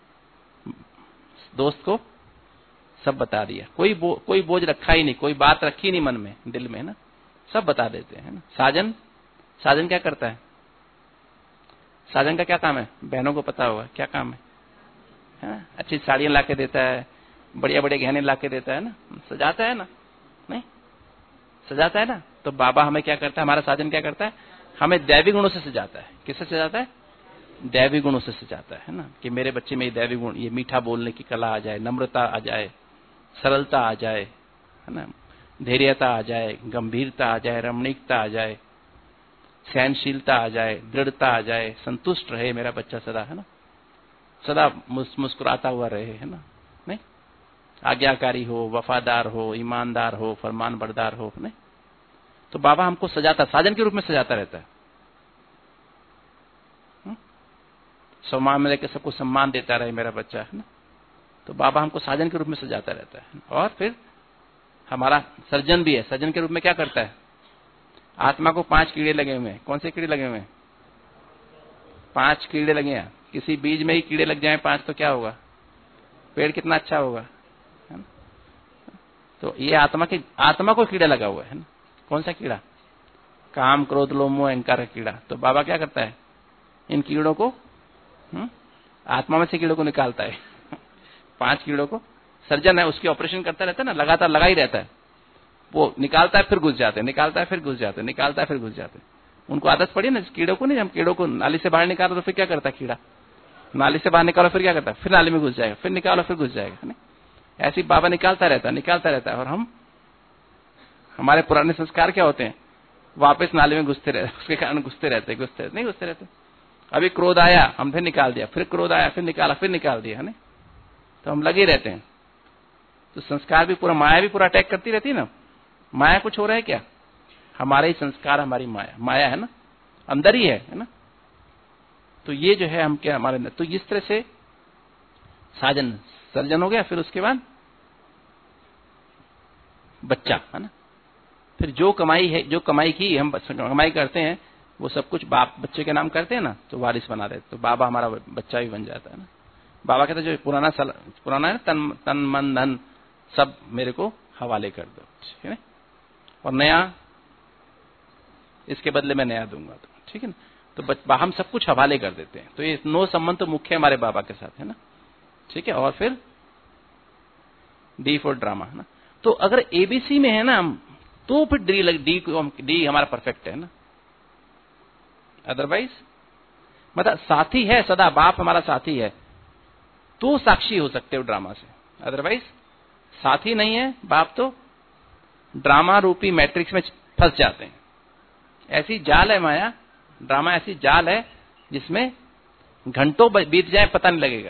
[SPEAKER 2] दोस्त को सब बता दिया। कोई बोझ रखा ही नहीं, कोई बात रखी नहीं मन में, दिल में, ना, सब बता देते हैं ना। साजन क्या करता है, साजन का क्या काम है, बहनों को पता होगा क्या काम है? अच्छी साड़ियां लाके देता है, बढ़िया बढ़िया गहने लाके देता है ना, सजाता है ना, नहीं सजाता है ना। तो बाबा हमें क्या करता है, हमारा साजन क्या करता है, हमें दैवी गुणों से सजाता है। किससे सजाता है, दैवी गुणों से सजाता है ना, कि मेरे बच्चे में ये दैवी गुण, ये मीठा बोलने की कला आ जाए, नम्रता आ जाए, सरलता आ जाए, है ना, धैर्यता आ जाए, गंभीरता आ जाए, रमणीकता आ जाए, सहनशीलता आ जाए, दृढ़ता आ जाए, संतुष्ट रहे मेरा बच्चा सदा, है ना, सदा मुस्कुराता हुआ रहे, है ना, नहीं, आज्ञाकारी हो, वफादार हो, ईमानदार हो, फरमान बरदार हो, नहीं। तो बाबा हमको सजाता, साजन के रूप में सजाता रहता है। सम्मान में लेकर सबको सम्मान देता रहे मेरा बच्चा, है ना। तो बाबा हमको साजन के रूप में सजाता रहता है। और फिर हमारा सर्जन भी है। सर्जन के रूप में क्या करता है, आत्मा को 5 कीड़े लगे हुए हैं। कौन से कीड़े लगे हुए हैं, 5 कीड़े लगे हैं। किसी बीज में ही कीड़े लग जाएं 5 तो क्या होगा, पेड़ कितना अच्छा होगा, है ना। तो ये आत्मा को कीड़ा लगा हुआ है ना। कौन सा कीड़ा, काम क्रोध लोभ मोह अहंकार का कीड़ा। तो बाबा क्या करता है, इन कीड़ों को आत्मा में से कीड़ों को निकालता है। 5 कीड़ों को सर्जन है, उसकी ऑपरेशन करता रहता है ना, लगातार लगा ही रहता है। वो निकालता है फिर घुस जाते हैं, निकालता है फिर घुस जाते हैं, निकालता है फिर घुस जाते हैं। उनको आदत पड़ी ना कीड़ों को, नहीं, हम कीड़ों को नाली से बाहर निकालो तो फिर क्या करता है कीड़ा, नाली से बाहर निकालो फिर क्या करता है, फिर नाली में घुस जाएगा, फिर निकालो फिर घुस जाएगा, नहीं। ऐसे ही बाबा निकालता रहता है। और हम, हमारे पुराने संस्कार क्या होते हैं, वापस नाली में घुसते रहते, उसके कारण घुसते रहते। अभी क्रोध आया, हम फिर निकाल दिया, फिर क्रोध आया, फिर निकाला, फिर निकाल दिया, है ना। तो हम लगे रहते हैं। तो संस्कार भी पूरा, माया भी पूरा अटैक करती रहती है ना। माया कुछ हो रहा है क्या, हमारे ही संस्कार, हमारी माया है ना, अंदर ही है ना। तो ये जो है हम क्या हमारे अंदर, तो इस तरह से साजन सर्जन हो गया, फिर उसके बाद बच्चा, है ना। फिर जो कमाई है, जो कमाई की हम कमाई करते हैं, वो सब कुछ बाप बच्चे के नाम करते हैं ना, तो वारिस बना देते, तो बाबा हमारा बच्चा भी बन जाता है ना। बाबा कहते जो पुराना है तन मन धन सब मेरे को हवाले कर दो, ठीक है ना, और नया इसके बदले में नया दूंगा, तो ठीक है ना। तो हम सब कुछ हवाले कर देते हैं। तो ये 9 संबंध तो मुख्य हमारे बाबा के साथ है ना, ठीक है। और फिर डी फॉर ड्रामा, है ना। तो अगर एबीसी में है ना हम, तो फिर डी हमारा परफेक्ट है ना। अदरवाइज मतलब साथी है सदा, बाप हमारा साथी है तो साक्षी हो सकते हो ड्रामा से, अदरवाइज साथी नहीं है बाप तो ड्रामा रूपी मैट्रिक्स में फंस जाते हैं। ऐसी जाल है माया, ड्रामा ऐसी जाल है जिसमें घंटों बीत जाए पता नहीं लगेगा।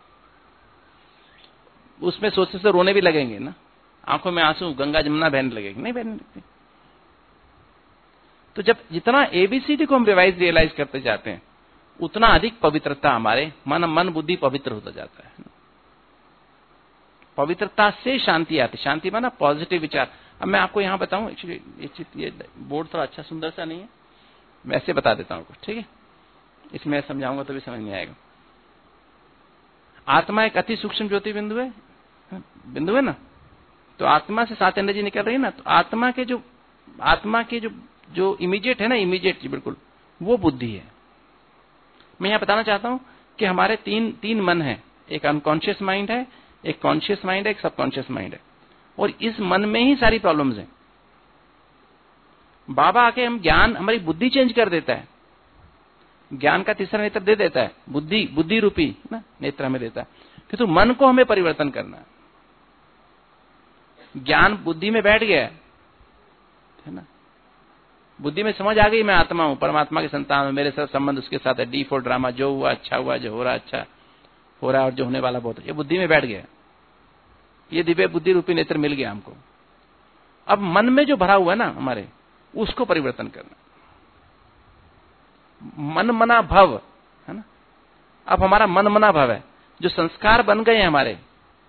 [SPEAKER 2] उसमें सोचते से रोने भी लगेंगे ना, आंखों में आंसू, गंगा जमुना बहने लगेगी, नहीं बहने लगती। तो जब जितना एबीसीडी को हम रियलाइज करते जाते हैं, उतना अधिक पवित्रता हमारे मन बुद्धि पवित्र होता जाता है। पवित्रता से शांति आती, शांति माना पॉजिटिव विचार। अब मैं आपको यहां बताऊं, एक्चुअली ये बोर्ड थोड़ा अच्छा सुंदर सा नहीं है, मैं ऐसे बता देता हूं, ठीक है। इसमें समझाऊंगा तो भी समझ में आएगा। आत्मा एक अति सूक्ष्म ज्योति बिंदु है ना। तो आत्मा से 7 एनर्जी निकल रही है ना, तो आत्मा के जो इमीडिएट है ना, इमीडिएट जी बिल्कुल, वो बुद्धि है। मैं यहां बताना चाहता हूं कि हमारे तीन मन है, एक अनकॉन्शियस माइंड है, एक कॉन्शियस माइंड है, एक सबकॉन्शियस माइंड है, और इस मन में ही सारी प्रॉब्लम्स हैं। बाबा आके हम ज्ञान, हमारी बुद्धि चेंज कर देता है, ज्ञान का तीसरा नेत्र दे देता है, बुद्धि रूपी ना नेत्र हमें देता है, कि तो मन को हमें परिवर्तन करना है। ज्ञान बुद्धि में बैठ गया है ना, बुद्धि में समझ आ गई मैं आत्मा हूं, परमात्मा की संतान हूं, मेरे साथ संबंध उसके साथ है, डी फॉर ड्रामा, जो हुआ अच्छा हुआ, जो हो रहा अच्छा हो रहा, और जो होने वाला बहुत, ये बुद्धि में बैठ गया। ये दिव्य बुद्धि रूपी नेत्र मिल गया हमको। अब मन में जो भरा हुआ है ना हमारे, उसको परिवर्तन करना, मन मना भव, है ना। अब हमारा मन मना भव है, जो संस्कार बन गए हैं हमारे,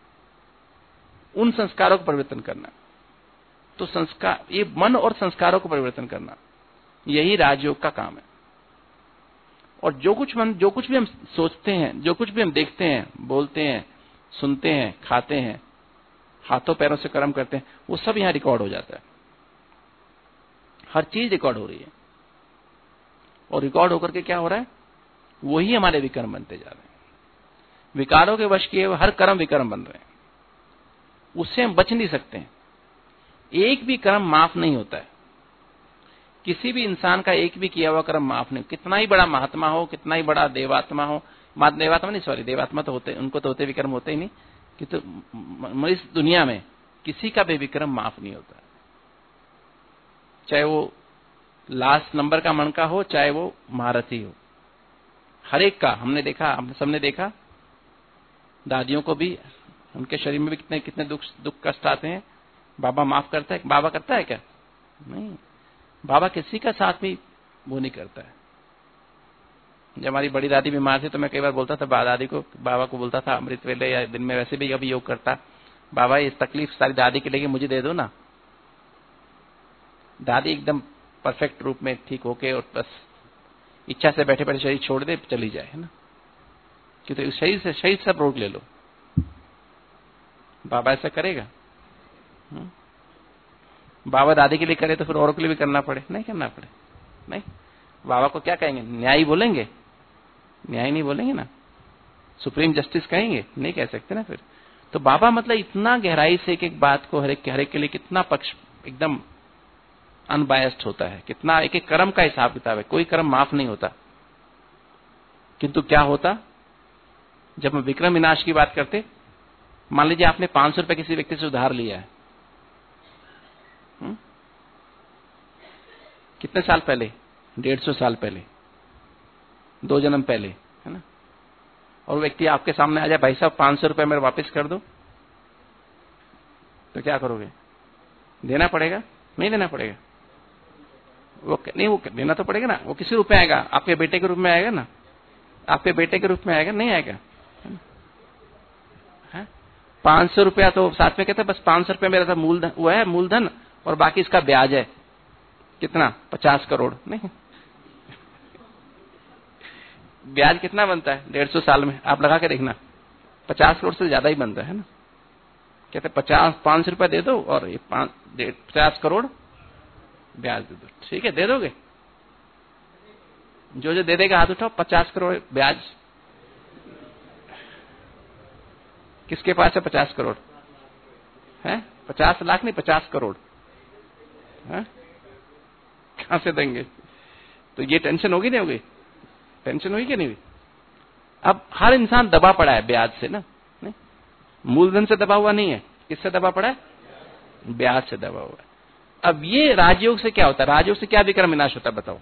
[SPEAKER 2] उन संस्कारों को परिवर्तन करना। तो संस्कार, ये मन और संस्कारों को परिवर्तन करना, यही राजयोग का काम है। और जो कुछ भी हम सोचते हैं, जो कुछ भी हम देखते हैं, बोलते हैं, सुनते हैं, खाते हैं, हाथों पैरों से कर्म करते हैं, वो सब यहां रिकॉर्ड हो जाता है। हर चीज रिकॉर्ड हो रही है, और रिकॉर्ड होकर के क्या हो रहा है, वही हमारे विकर्म बनते जा रहे हैं। विकारों के वश किए हुए हर कर्म विकर्म बन रहे हैं, उससे हम बच नहीं सकते हैं। एक भी कर्म माफ नहीं होता है, किसी भी इंसान का एक भी किया हुआ कर्म माफ नहीं, कितना ही बड़ा महात्मा हो, कितना ही बड़ा देवात्मा हो, देवात्मा तो होते, उनको तो होते विक्रम होते ही नहीं, कि तो इस दुनिया में किसी का भी विक्रम माफ नहीं होता, चाहे वो लास्ट नंबर का मन का हो, चाहे वो महारथी हो। हर एक का हमने देखा, हमने सबने देखा, दादियों को भी उनके शरीर में भी कितने कितने दुख कष्ट आते हैं, बाबा माफ करता है? बाबा करता है क्या? नहीं, बाबा किसी का साथ भी वो नहीं करता है। जब हमारी बड़ी दादी बीमार थी तो मैं कई बार बोलता था दादी को, बाबा को बोलता था अमृत वेले या दिन में वैसे भी अभी योग करता, बाबा इस तकलीफ सारी दादी के लिए मुझे दे दो ना। दादी एकदम परफेक्ट रूप में ठीक होके और बस इच्छा से बैठे बैठे शरीर छोड़ दे, चली जाए, है ना। कि तो शरीर सब रोग ले लो, बाबा ऐसा करेगा? बाबा दादी के लिए करे तो फिर औरों के लिए भी करना पड़े? नहीं करना पड़े, नहीं। बाबा को क्या कहेंगे? न्यायी बोलेंगे? न्याय नहीं बोलेंगे ना, सुप्रीम जस्टिस कहेंगे? नहीं कह सकते ना फिर। तो बाबा मतलब इतना गहराई से एक एक बात को हर एक के लिए कितना पक्ष एकदम अनबायस्ड होता है, कितना एक एक कर्म का हिसाब किताब है, कोई कर्म माफ नहीं होता। किंतु क्या होता जब हम विक्रम विनाश की बात करते, मान लीजिए आपने 500 रुपए किसी व्यक्ति से उधार लिया है, कितने साल पहले? 150 साल पहले, 2 जन्म पहले, है ना। और व्यक्ति आपके सामने आ जाए, भाई साहब 500 रुपए मेरे वापस कर दो, तो क्या करोगे? देना पड़ेगा? नहीं देना पड़ेगा? वो देना तो पड़ेगा ना। वो किसी रूप में आएगा, आपके बेटे के रूप में आएगा ना, आपके बेटे के रूप में आएगा, नहीं आएगा? 500 रुपया तो साथ में कहते हैं, बस 500 रुपया मेरा था मूलधन, वो है मूलधन, और बाकी इसका ब्याज है कितना, 50 करोड़। नहीं, ब्याज कितना बनता है 150 साल में, आप लगा के देखना, 50 करोड़ से ज्यादा ही बनता है ना। कहते 500 रुपया दे दो और ये 50 करोड़ ब्याज दे दो। ठीक है, दे दोगे? जो दे देगा हाथ उठाओ। 50 करोड़ ब्याज किसके पास है? 50 करोड़ है? 50 लाख नहीं, 50 करोड़ है? कहां से देंगे? तो ये टेंशन होगी नहीं होगी? टेंशन हुई कि नहीं हुई? अब हर इंसान दबा पड़ा है ब्याज से ना, नहीं? मूलधन से दबा हुआ नहीं है, किससे दबा पड़ा है? ब्याज से दबा हुआ है। अब ये राजयोग से क्या होता है? राजयोग से क्या विक्रम विनाश होता है बताओ?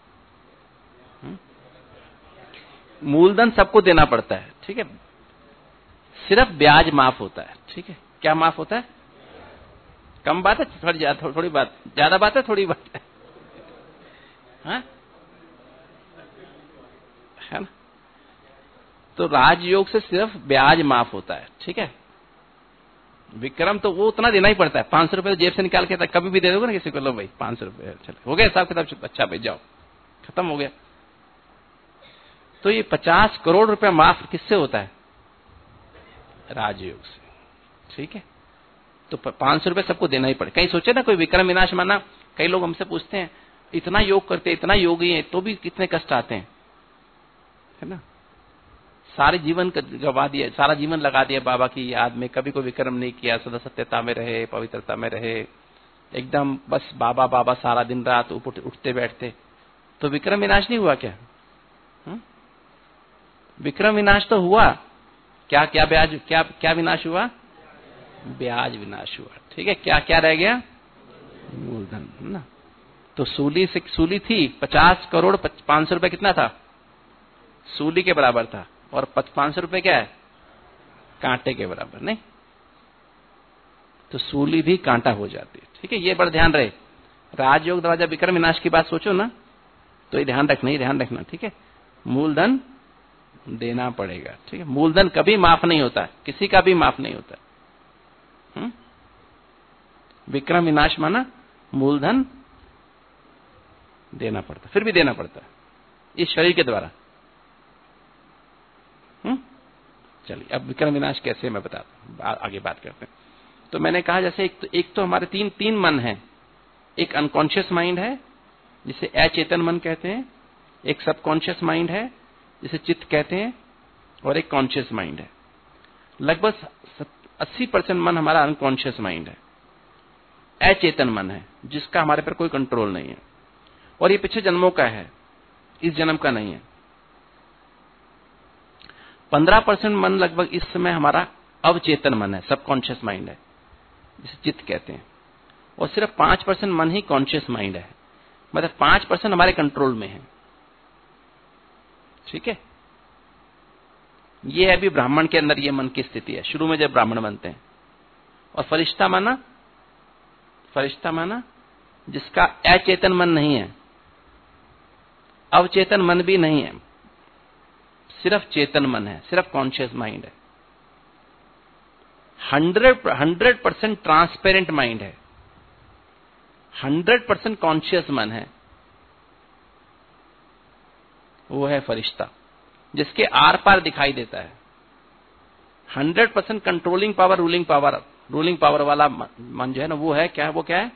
[SPEAKER 2] मूलधन सबको देना पड़ता है, ठीक है, सिर्फ ब्याज माफ होता है। ठीक है, क्या माफ होता है? कम बात है, थोड़ी बात, ज्यादा बात है, थोड़ी बात है, हाँ? है ना? तो राजयोग से सिर्फ ब्याज माफ होता है। ठीक है, विक्रम तो वो उतना देना ही पड़ता है। 500 रुपए तो जेब से निकाल के कभी भी दे दोगे ना किसी को, लो भाई 500 रुपए, चलो हो गया हिसाब किताब, अच्छा भाई जाओ, खत्म हो गया। तो ये 50 करोड़ रुपया माफ किससे होता है? राजयोग से। ठीक है, तो 500 रुपए सबको देना ही पड़े। कहीं सोचे ना कोई विक्रम विनाश माना, कई लोग हमसे पूछते हैं इतना योग करते, इतना योगी है, तो भी कितने कष्ट आते हैं, है ना? सारे जीवन गवा दिया, सारा जीवन लगा दिया बाबा की याद में, कभी कोई विक्रम नहीं किया, सदा सत्यता में रहे, पवित्रता में रहे, एकदम बस बाबा बाबा सारा दिन रात उठते बैठते, तो विक्रम विनाश नहीं हुआ क्या? विक्रम विनाश तो हुआ। क्या क्या ब्याज, क्या विनाश हुआ? ब्याज विनाश हुआ। ठीक है, क्या क्या रह गया? मूलधन ना। तो सूली थी 50 करोड़ 500 रुपए, कितना था? सूली के बराबर था, और 500 रुपए क्या है? कांटे के बराबर, नहीं? तो सूली भी कांटा हो जाती है। ठीक है, ये बड़ा ध्यान रहे। राजयोग द्वारा विक्रम विनाश की बात सोचो ना, तो ये ध्यान रखना। ठीक है, मूलधन देना पड़ेगा। ठीक है, मूलधन कभी माफ नहीं होता, किसी का भी माफ नहीं होता। विक्रम विनाश माना मूलधन देना पड़ता, फिर भी देना पड़ता है इस शरीर के द्वारा। चलिए, अब विक्रम विनाश कैसे मैं बताता हूं, आगे बात करते हैं। तो मैंने कहा जैसे एक तो हमारे तीन मन हैं। एक अनकॉन्शियस माइंड है जिसे अचेतन मन कहते हैं, एक सबकॉन्शियस माइंड है जिसे चित्त कहते हैं, और एक कॉन्शियस माइंड है। लगभग 80% मन हमारा अनकॉन्शियस माइंड है, अचेतन मन है, जिसका हमारे पर कोई कंट्रोल नहीं है, और ये पिछले जन्मों का है, इस जन्म का नहीं है। 15% मन लगभग इस समय हमारा अवचेतन मन है, सबकॉन्शियस माइंड है, जिसे चित्त कहते हैं, और सिर्फ 5% मन ही कॉन्शियस माइंड है, मतलब 5% हमारे कंट्रोल में है। ठीक है, ये अभी ब्राह्मण के अंदर ये मन की स्थिति है, शुरू में जब ब्राह्मण बनते हैं। और फरिश्ता माना जिसका अचेतन मन नहीं है, अवचेतन मन भी नहीं है, सिर्फ चेतन मन है, सिर्फ कॉन्शियस माइंड है। 100% ट्रांसपेरेंट माइंड है, 100% कॉन्शियस मन है, वो है फरिश्ता, जिसके आर पार दिखाई देता है। 100% कंट्रोलिंग पावर, रूलिंग पावर वाला मन जो है ना, वो है क्या? वो क्या है?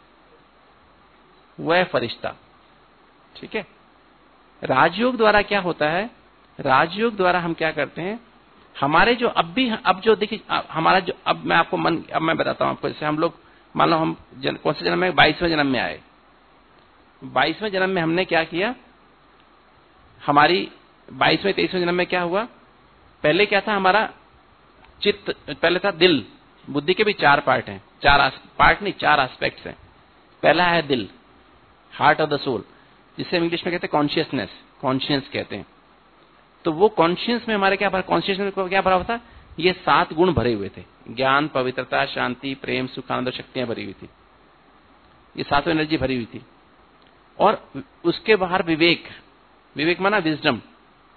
[SPEAKER 2] वो है फरिश्ता। ठीक है, राजयोग द्वारा क्या होता है? राजयोग द्वारा हम क्या करते हैं, हमारे जो अब जो देखिए हमारा जो, अब मैं आपको अब मैं बताता हूं आपको। जैसे हम लोग मान लो हम कौन से जन्म में? 22वें जन्म में आए। 22वें जन्म में हमने क्या किया? हमारी 22वें 23वें जन्म में क्या हुआ? पहले क्या था हमारा? चित्त, पहले था दिल। बुद्धि के भी 4 पार्ट हैं, 4 एस्पेक्ट्स हैं। पहला है दिल, हार्ट ऑफ द सोल, जिसे इंग्लिश में कहते हैं कॉन्शियस कहते हैं। तो वो कॉन्शियस में हमारे क्या भरा? कॉन्शियसनेस में क्या भरा हुआ था? ये 7 गुण भरे हुए थे, ज्ञान, पवित्रता, शांति, प्रेम, सुख, आनंद, शक्तियां भरी हुई थी, ये 7 एनर्जी भरी हुई थी। और उसके बाहर विवेक माना विजडम,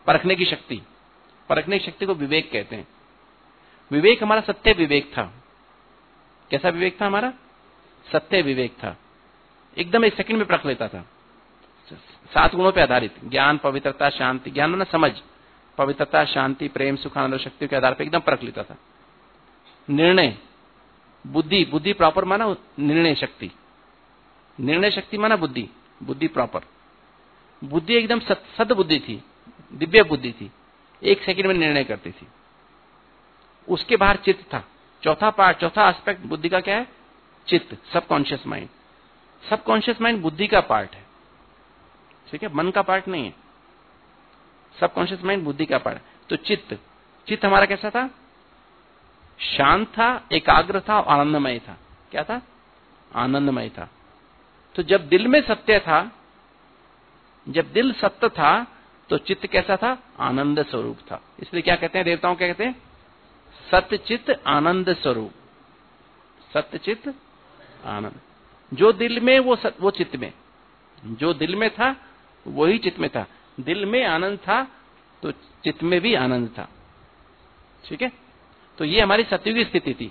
[SPEAKER 2] परखने की शक्ति, परखने की शक्ति को विवेक कहते हैं। विवेक हमारा सत्य विवेक था। कैसा विवेक था हमारा? सत्य विवेक था। एकदम एक सेकंड में परख लेता था। 7 गुणों पर आधारित ज्ञान, पवित्रता, शांति, ज्ञान माना समझ, पवित्रता, शांति, प्रेम, सुख, आनंद, शक्ति के आधार पर एकदम परख लेता था। निर्णय, बुद्धि, बुद्धि प्रॉपर माना निर्णय शक्ति, निर्णय शक्ति माना बुद्धि, बुद्धि प्रॉपर, बुद्धि एकदम सद बुद्धि थी, दिव्य बुद्धि थी, एक सेकंड में निर्णय करती थी। उसके बाहर चित्त था। चौथा पार्ट, चौथा एस्पेक्ट बुद्धि का क्या है? चित्त, सबकॉन्शियस माइंड। सबकॉन्शियस माइंड बुद्धि का पार्ट है, ठीक है, मन का पार्ट नहीं है। सबकॉन्शियस माइंड बुद्धि का पार्ट। तो चित्त, चित्त हमारा कैसा था? शांत था, एकाग्र था और आनंदमय था। क्या था? आनंदमय था। तो जब दिल में सत्य था, जब दिल सत्य था, तो चित्त कैसा था? आनंद स्वरूप था। इसलिए क्या कहते हैं देवताओं, क्या कहते हैं? सत्य चित्त आनंद स्वरूप, सत्य चित्त आनंद। जो दिल में वो चित्त में, जो दिल में था वही चित्त में था। दिल में आनंद था तो चित्त में भी आनंद था, ठीक है। तो ये हमारी सतयुग की स्थिति थी।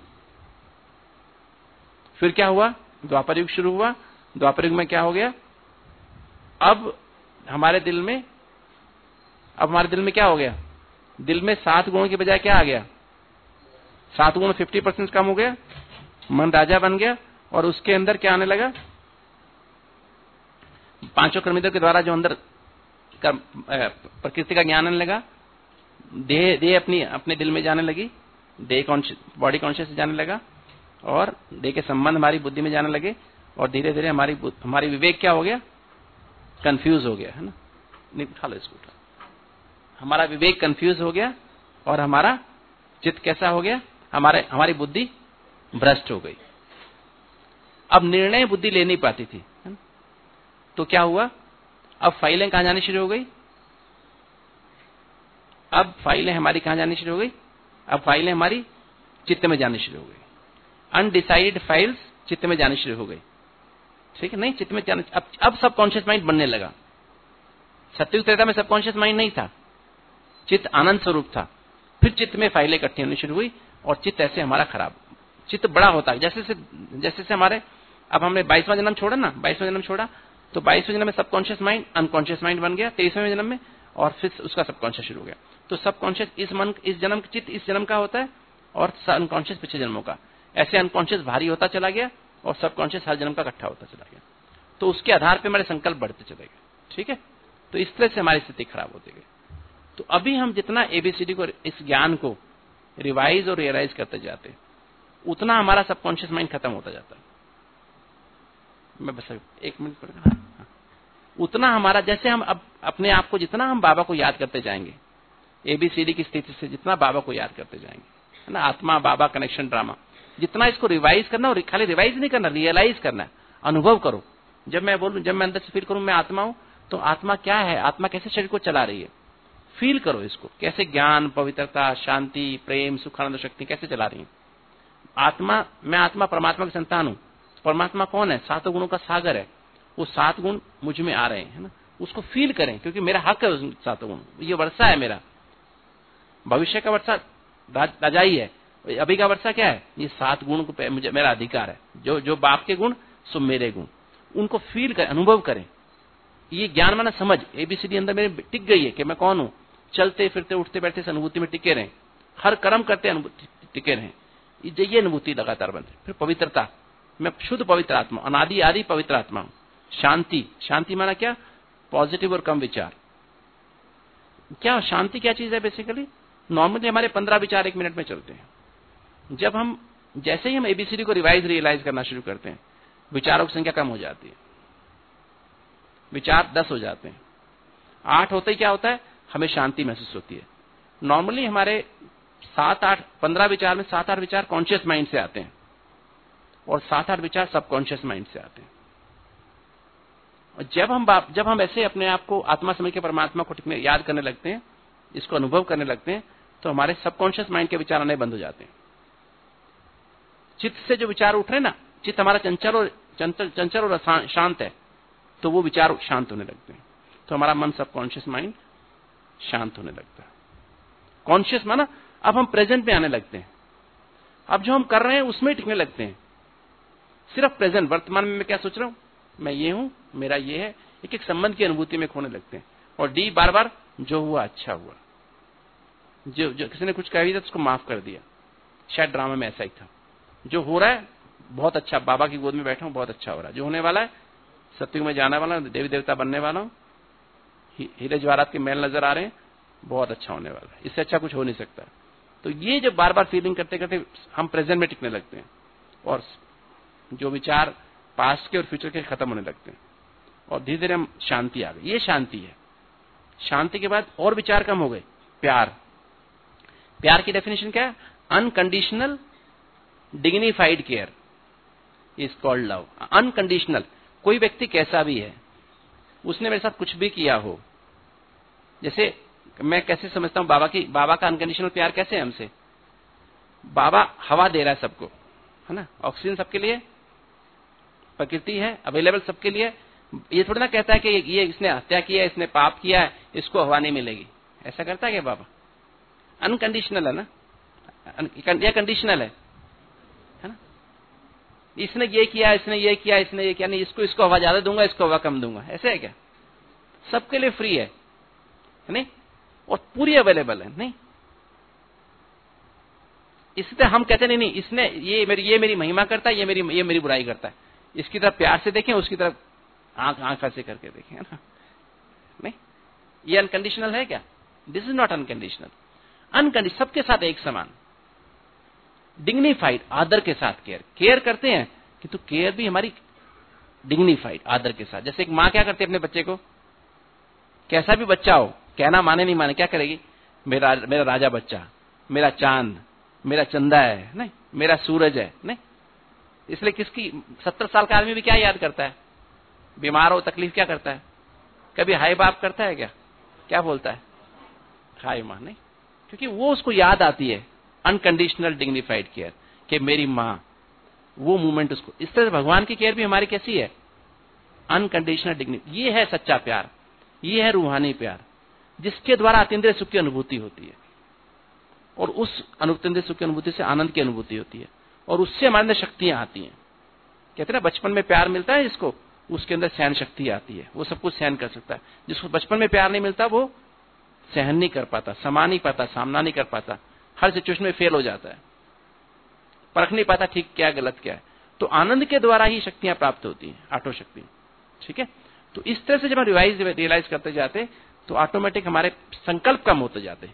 [SPEAKER 2] फिर क्या हुआ? द्वापर युग शुरू हुआ। द्वापर युग में क्या हो गया? अब हमारे दिल में क्या हो गया? दिल में 7 गुणों की बजाय क्या आ गया? 7 गुण 50% कम हो गया, मन राजा बन गया। और उसके अंदर क्या आने लगा? 5 कर्मेंद्रियों के द्वारा जो अंदर प्रकृति का ज्ञान आने लगा। देह अपने दिल में जाने लगी, देह बॉडी कॉन्शियस जाने लगा, और देह के संबंध हमारी बुद्धि में जाने लगे। और धीरे धीरे हमारी विवेक क्या हो गया? कंफ्यूज हो गया, है ना। निकालो इसको। हमारा विवेक कंफ्यूज हो गया और हमारा चित्त कैसा हो गया? हमारी बुद्धि भ्रष्ट हो गई। अब निर्णय बुद्धि ले नहीं पाती थी, है ना? तो क्या हुआ? अब फाइलें कहां जानी शुरू हो गई? अब फाइलें हमारी कहां जानी शुरू हो गई? अब फाइलें हमारी चित्त में जानी शुरू हो गई। अनडिसाइडेड फाइल्स चित्त में जानी शुरू हो गई, ठीक है। नहीं, चित्त में जाने, अब सबकॉन्शियस माइंड बनने लगा। सतयुग त्रेता में सबकॉन्शियस माइंड नहीं था, चित्त आनंद स्वरूप था। फिर चित्त में फाइलें इकट्ठी होनी शुरू हुई और चित्त ऐसे हमारा खराब, चित्त बड़ा होता है। जैसे हमारे, अब हमने 22वां जन्म छोड़ा ना, 22वां जन्म छोड़ा तो 22वें जन्म में सबकॉन्शियस माइंड अनकॉन्शियस माइंड बन गया 23वें जन्म में, और फिर उसका सबकॉन्शियस शुरू हो गया। तो सबकॉन्शियस इस जन्म चित्त इस जन्म का होता है और अनकॉन्शियस पिछले जन्मों का। ऐसे अनकॉन्शियस भारी होता चला गया और सबकॉन्शियस हर जन्म का इकट्ठा होता चला गया। तो उसके आधार पर हमारे संकल्प बढ़ते चले गए, ठीक है। तो इस तरह से हमारी स्थिति खराब होती गई। तो अभी हम जितना एबीसीडी को, इस ज्ञान को रिवाइज और रियलाइज करते जाते, उतना हमारा सबकॉन्शियस माइंड खत्म होता जाता। मैं बस 1 मिनट पर, उतना हमारा, जैसे हम अब अपने आप को, जितना हम बाबा को याद करते जाएंगे, एबीसीडी की स्थिति से जितना बाबा को याद करते जाएंगे, है ना, आत्मा बाबा कनेक्शन ड्रामा, जितना इसको रिवाइज करना, और खाली रिवाइज नहीं करना, रियलाइज करना, अनुभव करो। जब मैं बोलूं, जब मैं अंदर से फील करूं मैं आत्मा हूं, तो आत्मा क्या है, आत्मा कैसे शरीर को चला रही है, फील करो इसको, कैसे ज्ञान, पवित्रता, शांति, प्रेम, सुख, आनंद, शक्ति कैसे चला रही है आत्मा। मैं आत्मा परमात्मा की संतान हूं। परमात्मा कौन है? 7 गुणों का सागर है। वो 7 गुण मुझ में आ रहे हैं, है ना, उसको फील करें, क्योंकि मेरा हक है उस 7 गुण। ये वर्षा है मेरा, भविष्य का वर्षा राजाई है, अभी का वर्षा क्या है? ये 7 गुण को मुझे, मेरा अधिकार है। जो बाप के गुण सो मेरे गुण, उनको फील करें, अनुभव करें। ये ज्ञान माना समझ, एबीसीडी अंदर मेरे टिक गई है कि मैं कौन हूं। चलते फिरते उठते बैठते इस अनुभूति में टिके रहें, हर कर्म करते अनुभूति टिके रहें, ये अनुभूति लगातार बनती। फिर पवित्रता, मैं शुद्ध पवित्र आत्मा, अनादि आदि पवित्र आत्मा हूं। शांति, शांति माना क्या? पॉजिटिव और कम विचार। क्या शांति क्या चीज है? बेसिकली नॉर्मली हमारे 15 विचार 1 मिनट में चलते हैं। जब हम, जैसे ही हम एबीसीडी को रिवाइज रियलाइज करना शुरू करते हैं, विचारों की संख्या कम हो जाती है, विचार 10 हो जाते हैं। 8 होते ही क्या होता है? हमें शांति महसूस होती है। नॉर्मली हमारे 7-8 15 विचार में 7-8 विचार कॉन्शियस माइंड से आते हैं और 7-8 विचार सबकॉन्शियस माइंड से आते हैं। और जब हम ऐसे अपने आप को आत्मा समझ के परमात्मा को याद करने लगते हैं, इसको अनुभव करने लगते हैं, तो हमारे सबकॉन्शियस माइंड के विचार आने बंद हो जाते हैं। चित्त से जो विचार उठ रहे हैं ना, चित्त हमारा चंचल और शांत है, तो वो विचार शांत होने लगते हैं। तो हमारा मन सबकॉन्शियस माइंड शांत होने लगता है। कॉन्शियस माना अब हम प्रेजेंट में आने लगते हैं, अब जो हम कर रहे हैं उसमें टिकने लगते हैं। सिर्फ प्रेजेंट, वर्तमान में मैं क्या सोच रहा हूं, मैं ये हूं, मेरा ये है, एक एक संबंध की अनुभूति में खोने लगते हैं। और डी बार बार जो हुआ अच्छा हुआ, जो किसी ने कुछ कह दिया उसको माफ कर दिया, शायद ड्रामा में ऐसा ही था। जो हो रहा है बहुत अच्छा, बाबा की गोद में बैठा हूं, बहुत अच्छा हो रहा है। जो होने वाला है, सत्युग में जाने वाला हूं, देवी देवता बनने वाला हूं, हीरे जवाहरात के महल नजर आ रहे हैं, बहुत अच्छा होने वाला है, इससे अच्छा कुछ हो नहीं सकता। तो ये जब बार बार फीलिंग करते करते हम प्रेजेंट में टिकने लगते हैं और जो विचार पास्ट के और फ्यूचर के खत्म होने लगते हैं और धीरे धीरे हम शांति आ गई। ये शांति है। शांति के बाद और विचार कम हो गए। प्यार, प्यार की डेफिनेशन क्या है? Unconditional dignified care is called love. Unconditional, कोई व्यक्ति कैसा भी है, उसने मेरे साथ कुछ भी किया हो, जैसे मैं कैसे समझता हूं बाबा का अनकंडीशनल प्यार कैसे है हमसे? बाबा हवा दे रहा है सबको, है ना, ऑक्सीजन सबके लिए, प्रकृति है अवेलेबल सबके लिए। ये थोड़ा ना कहता है कि ये इसने हत्या किया है, इसने पाप किया है, इसको हवा नहीं मिलेगी, ऐसा करता है क्या बाबा? अनकंडीशनल है ना, या कंडीशनल है ना? इसने ये किया, इसने ये किया, इसने ये किया, नहीं इसको हवा ज्यादा दूंगा, इसको हवा कम दूंगा, ऐसे है क्या? सबके लिए फ्री है नहीं, और पूरी अवेलेबल है नहीं। इसलिए हम कहते नहीं इसने ये मेरी महिमा करता है, ये मेरी बुराई करता है। इसकी तरफ प्यार से देखें, उसकी तरफ आंख ऐसे करके देखें, है ना? नहीं, ये अनकंडीशनल है क्या? This is not unconditional. Unconditional सबके साथ एक समान, डिग्निफाइड, आदर के साथ केयर करते हैं, किंतु केयर भी हमारी डिग्निफाइड, आदर के साथ। जैसे एक माँ क्या करती है अपने बच्चे को, कैसा भी बच्चा हो, कहना माने नहीं माने, क्या करेगी? मेरा राजा बच्चा, मेरा चांद, मेरा चंदा है, नहीं मेरा सूरज है, नहीं। इसलिए किसकी 70 साल का आदमी भी क्या याद करता है? बीमार हो, तकलीफ, क्या करता है? कभी हाय बाप करता है क्या? क्या बोलता है? हाय मां, नहीं, क्योंकि वो उसको याद आती है अनकंडीशनल डिग्निफाइड केयर, कि मेरी मां, वो मूवमेंट उसको। इस तरह भगवान की केयर भी हमारी कैसी है? Unconditional dignified. ये है सच्चा प्यार, ये है रूहानी प्यार, जिसके द्वारा अतीन्द्रिय सुख की अनुभूति होती है, और उस अतीन्द्रिय सुख की अनुभूति से आनंद की अनुभूति होती है, और उससे हमारे अंदर शक्तियां आती हैं। कहते हैं ना, बचपन में प्यार मिलता है जिसको, उसके अंदर सहन शक्ति आती है, वो सब कुछ सहन कर सकता है। जिसको बचपन में प्यार नहीं मिलता, वो सहन नहीं कर पाता, समा नहीं पाता, सामना नहीं कर पाता, हर सिचुएशन में फेल हो जाता है, परख नहीं पाता ठीक क्या गलत क्या है। तो आनंद के द्वारा ही शक्तियां प्राप्त होती हैं, आठों शक्ति। ठीक है, तो इस तरह से जब हम रियलाइज करते जाते, तो ऑटोमेटिक हमारे संकल्प कम होते जाते।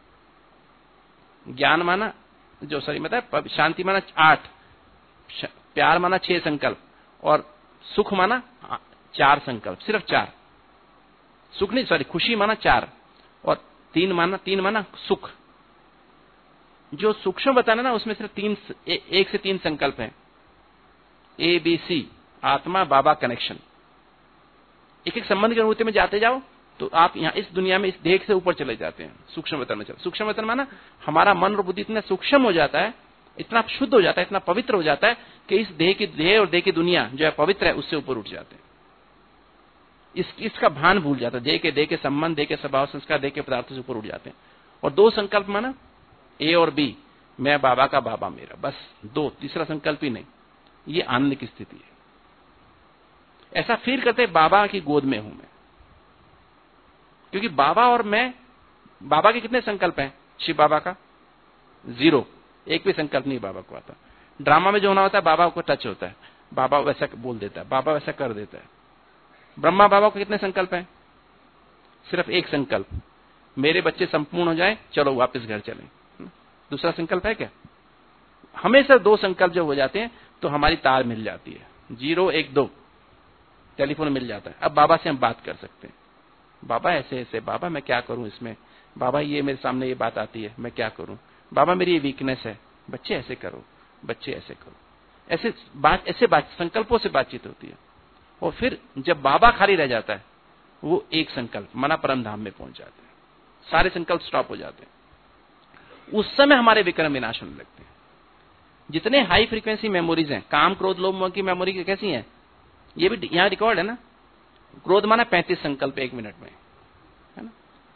[SPEAKER 2] ज्ञान माना मतलब शांति माना 8, प्यार माना 6 संकल्प, और सुख माना 4 संकल्प, सिर्फ 4। सुख नहीं, खुशी माना 4, और 3 माना सुख। जो सूक्ष्म बताना ना, उसमें सिर्फ 1 से 3 संकल्प हैं, ABC, आत्मा बाबा कनेक्शन। एक एक संबंध की अनुभूति में जाते जाओ तो आप यहाँ इस दुनिया में इस देह से ऊपर चले जाते हैं, सूक्ष्म वतन में चले। सूक्ष्म वतन माना हमारा मन और बुद्धि इतना सूक्ष्म हो जाता है, इतना शुद्ध हो जाता है, इतना पवित्र हो जाता है कि इस देह और देह की दुनिया जो है पवित्र है, उससे ऊपर उठ जाते हैं। इसका भान भूल जाता है, देह के संबंध, देह के स्वभाव संस्कार, देह के पदार्थों से ऊपर उठ जाते हैं। और 2 संकल्प माना A और B, मैं बाबा का, बाबा मेरा, बस 2, तीसरा संकल्प ही नहीं। ये आनंद की स्थिति है। ऐसा फील करते बाबा की गोद में हूं मैं, क्योंकि बाबा और मैं, बाबा के कितने संकल्प हैं? शिव बाबा का 0, एक भी संकल्प नहीं बाबा को आता। ड्रामा में जो होना होता है बाबा को टच होता है, बाबा वैसा बोल देता है, बाबा वैसा कर देता है। ब्रह्मा बाबा को कितने संकल्प हैं? सिर्फ एक संकल्प, मेरे बच्चे संपूर्ण हो जाए, चलो वापस घर चलें। दूसरा संकल्प है क्या? हमेशा 2 संकल्प जब हो जाते हैं तो हमारी तार मिल जाती है, 0, 1, 2, टेलीफोन मिल जाता है। अब बाबा से हम बात कर सकते हैं, बाबा ऐसे ऐसे, बाबा मैं क्या करूं इसमें, बाबा ये मेरे सामने ये बात आती है, मैं क्या करूं, बाबा मेरी ये वीकनेस है, बच्चे ऐसे करो, बच्चे ऐसे करो। ऐसे बात संकल्पों से बातचीत होती है। और फिर जब बाबा खाली रह जाता है, वो एक संकल्प मना परम धाम में पहुंच जाते हैं, सारे संकल्प स्टॉप हो जाते हैं। उस समय हमारे विक्रम विनाश होने लगते हैं। जितने हाई फ्रीक्वेंसी मेमोरीज हैं, काम क्रोध लोभ मोह की मेमोरी कैसी है, ये भी यहाँ रिकॉर्ड है ना। क्रोध माना 35 संकल्प 1 मिनट में, है ना।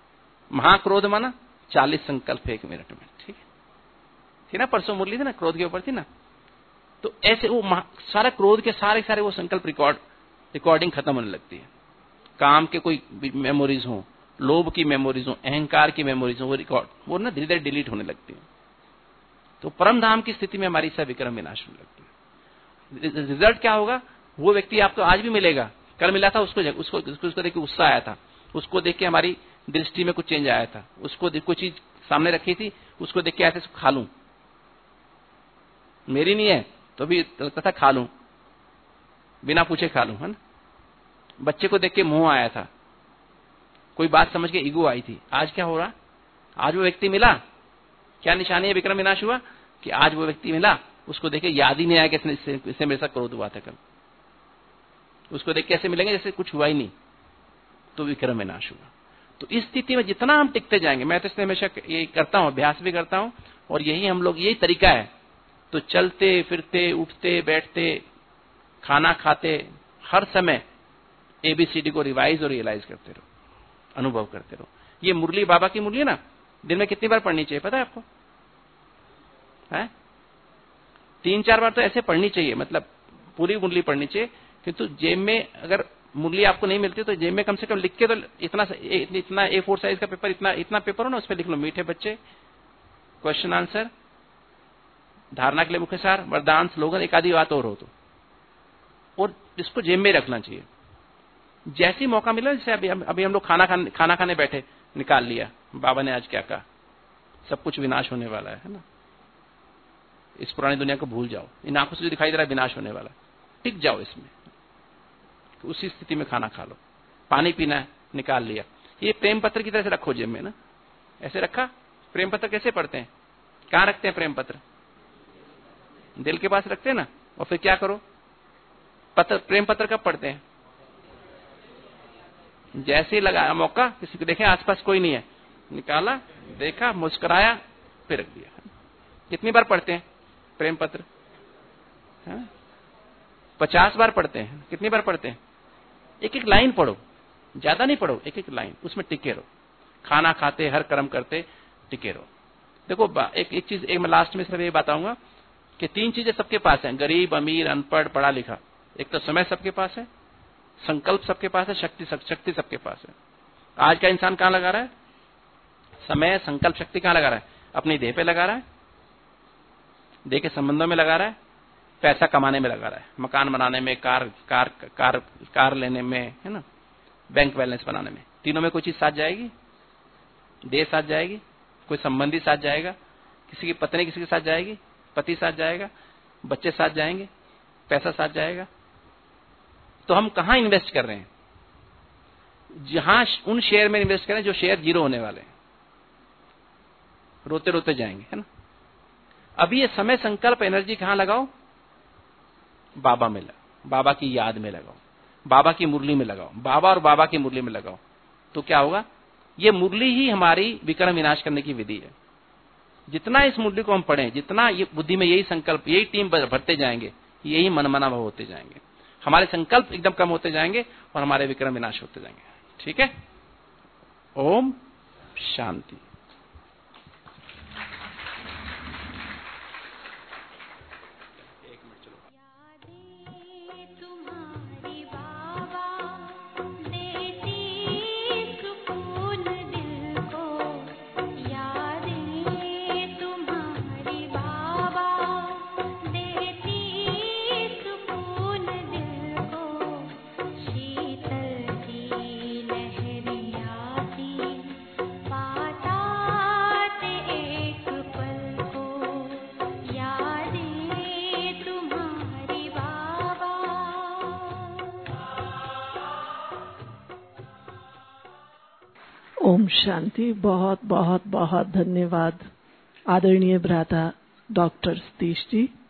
[SPEAKER 2] महाक्रोध माना 40 संकल्प 1 मिनट में, ठीक है, थी ना, परसों मुरली थी ना, क्रोध के ऊपर थी ना। तो ऐसे वो सारा क्रोध के सारे वो संकल्प रिकॉर्डिंग खत्म होने लगती है। काम के कोई मेमोरीज हो, लोभ की मेमोरीज हो, अहंकार की मेमोरीज हो, वो ना धीरे धीरे डिलीट होने लगती है। तो परम धाम की स्थिति में हमारी सब विक्रम विनाश होने लगती है। रिजल्ट क्या होगा? वो व्यक्ति आपको आज भी मिलेगा, कल मिला था, उसको देख के गुस्सा आया था, उसको देख के हमारी दृष्टि में कुछ चेंज आया था, उसको कोई चीज सामने रखी थी, उसको देख के ऐसे खा लूं, मेरी नहीं है तो भी लगता था खा लूं, बिना पूछे खा लूं, है ना। बच्चे को देख के मोह आया था, कोई बात समझ के ईगो आई थी। आज क्या हो रहा? आज वो व्यक्ति मिला, क्या निशानी है विक्रम विनाश हुआ? कि आज वो व्यक्ति मिला, उसको देख के याद ही नहीं आया कि इसने मेरे साथ क्रोध हुआ था कल, उसको देख के ऐसे मिलेंगे जैसे कुछ हुआ ही नहीं, तो विक्रम विनाश हुआ। तो इस स्थिति में जितना हम टिकते जाएंगे, मैं तो इसलिए हमेशा ये करता हूं, अभ्यास भी करता हूं, और यही हम लोग, यही तरीका है। तो चलते फिरते, उठते बैठते, खाना खाते, हर समय ABCD को रिवाइज और रियलाइज करते रहो, अनुभव करते रहो। ये मुरली बाबा की मुरली है ना, दिन में कितनी बार पढ़नी चाहिए पता है आपको? है 3-4 बार तो ऐसे पढ़नी चाहिए, मतलब पूरी मुरली पढ़नी चाहिए। किंतु जेब में अगर मुरली आपको नहीं मिलती तो जेब में कम से कम लिख के, तो इतना A4 साइज का पेपर, इतना पेपर हो ना, उस पर लिख लो मीठे बच्चे, क्वेश्चन आंसर, धारणा के लिए मुख्य सार, वरदान, स्लोगन, एक आधी बात और हो तो, और इसको जेब में रखना चाहिए। जैसी मौका मिला, जैसे अभी हम लोग खाना खाने बैठे, निकाल लिया, बाबा ने आज क्या कहा, सब कुछ विनाश होने वाला है ना, इस पुरानी दुनिया को भूल जाओ, इन आंखों से जो दिखाई दे रहा है विनाश होने वाला, टिक जाओ इसमें, उसी स्थिति में खाना खा लो। पानी पीना है, निकाल लिया, ये प्रेम पत्र की तरह से रखो जेब में ना, ऐसे रखा। प्रेम पत्र कैसे पढ़ते हैं? कहां रखते हैं प्रेम पत्र? दिल के पास रखते हैं ना। और फिर क्या करो? प्रेम पत्र कब पढ़ते हैं? जैसे ही लगाया मौका, किसी को देखे आसपास कोई नहीं है, निकाला, देखा, मुस्कुराया, फिर रख दिया। कितनी बार पढ़ते हैं प्रेम पत्र? 50 बार पढ़ते हैं। कितनी बार पढ़ते हैं? एक एक लाइन पढ़ो, ज्यादा नहीं पढ़ो, एक एक लाइन, उसमें टिके रहो, खाना खाते, हर कर्म करते टिके रहो। देखो एक चीज, मैं लास्ट में सिर्फ ये बताऊंगा कि 3 चीजें सबके पास हैं, गरीब, अमीर, अनपढ़, पढ़ा लिखा। एक तो समय सबके पास है, संकल्प सबके पास है, शक्ति सबके पास है। आज का इंसान कहां लगा रहा है? समय, संकल्प, शक्ति कहां लगा रहा है? अपनी देह पे लगा रहा है, देह के संबंधों में लगा रहा है, पैसा कमाने में लगा रहा है, मकान बनाने में, कार लेने में, है ना, बैंक बैलेंस बनाने में। तीनों में कोई चीज साथ जाएगी? देह साथ जाएगी, कोई संबंधी साथ जाएगा, किसी की पत्नी किसी के साथ जाएगी, पति साथ जाएगा, बच्चे साथ जाएंगे, पैसा साथ जाएगा। तो हम कहां इन्वेस्ट कर रहे हैं? जहां उन शेयर में इन्वेस्ट करें जो शेयर 0 होने वाले हैं, रोते रोते जाएंगे, है ना। अभी ये समय, संकल्प, एनर्जी कहां लगाओ? बाबा में लगाओ, बाबा की याद में लगाओ, बाबा की मुरली में लगाओ, बाबा और बाबा की मुरली में लगाओ। तो क्या होगा? ये मुरली ही हमारी विक्रम विनाश करने की विधि है। जितना इस मुरली को हम पढ़ें, जितना ये बुद्धि में यही संकल्प, यही टीम भरते जाएंगे, यही मनमाना भाव होते जाएंगे, हमारे संकल्प एकदम कम होते जाएंगे और हमारे विक्रम विनाश होते जाएंगे। ठीक है? ओम शांति।
[SPEAKER 3] ओम शांति। बहुत बहुत बहुत धन्यवाद आदरणीय भ्राता डॉक्टर सतीश जी।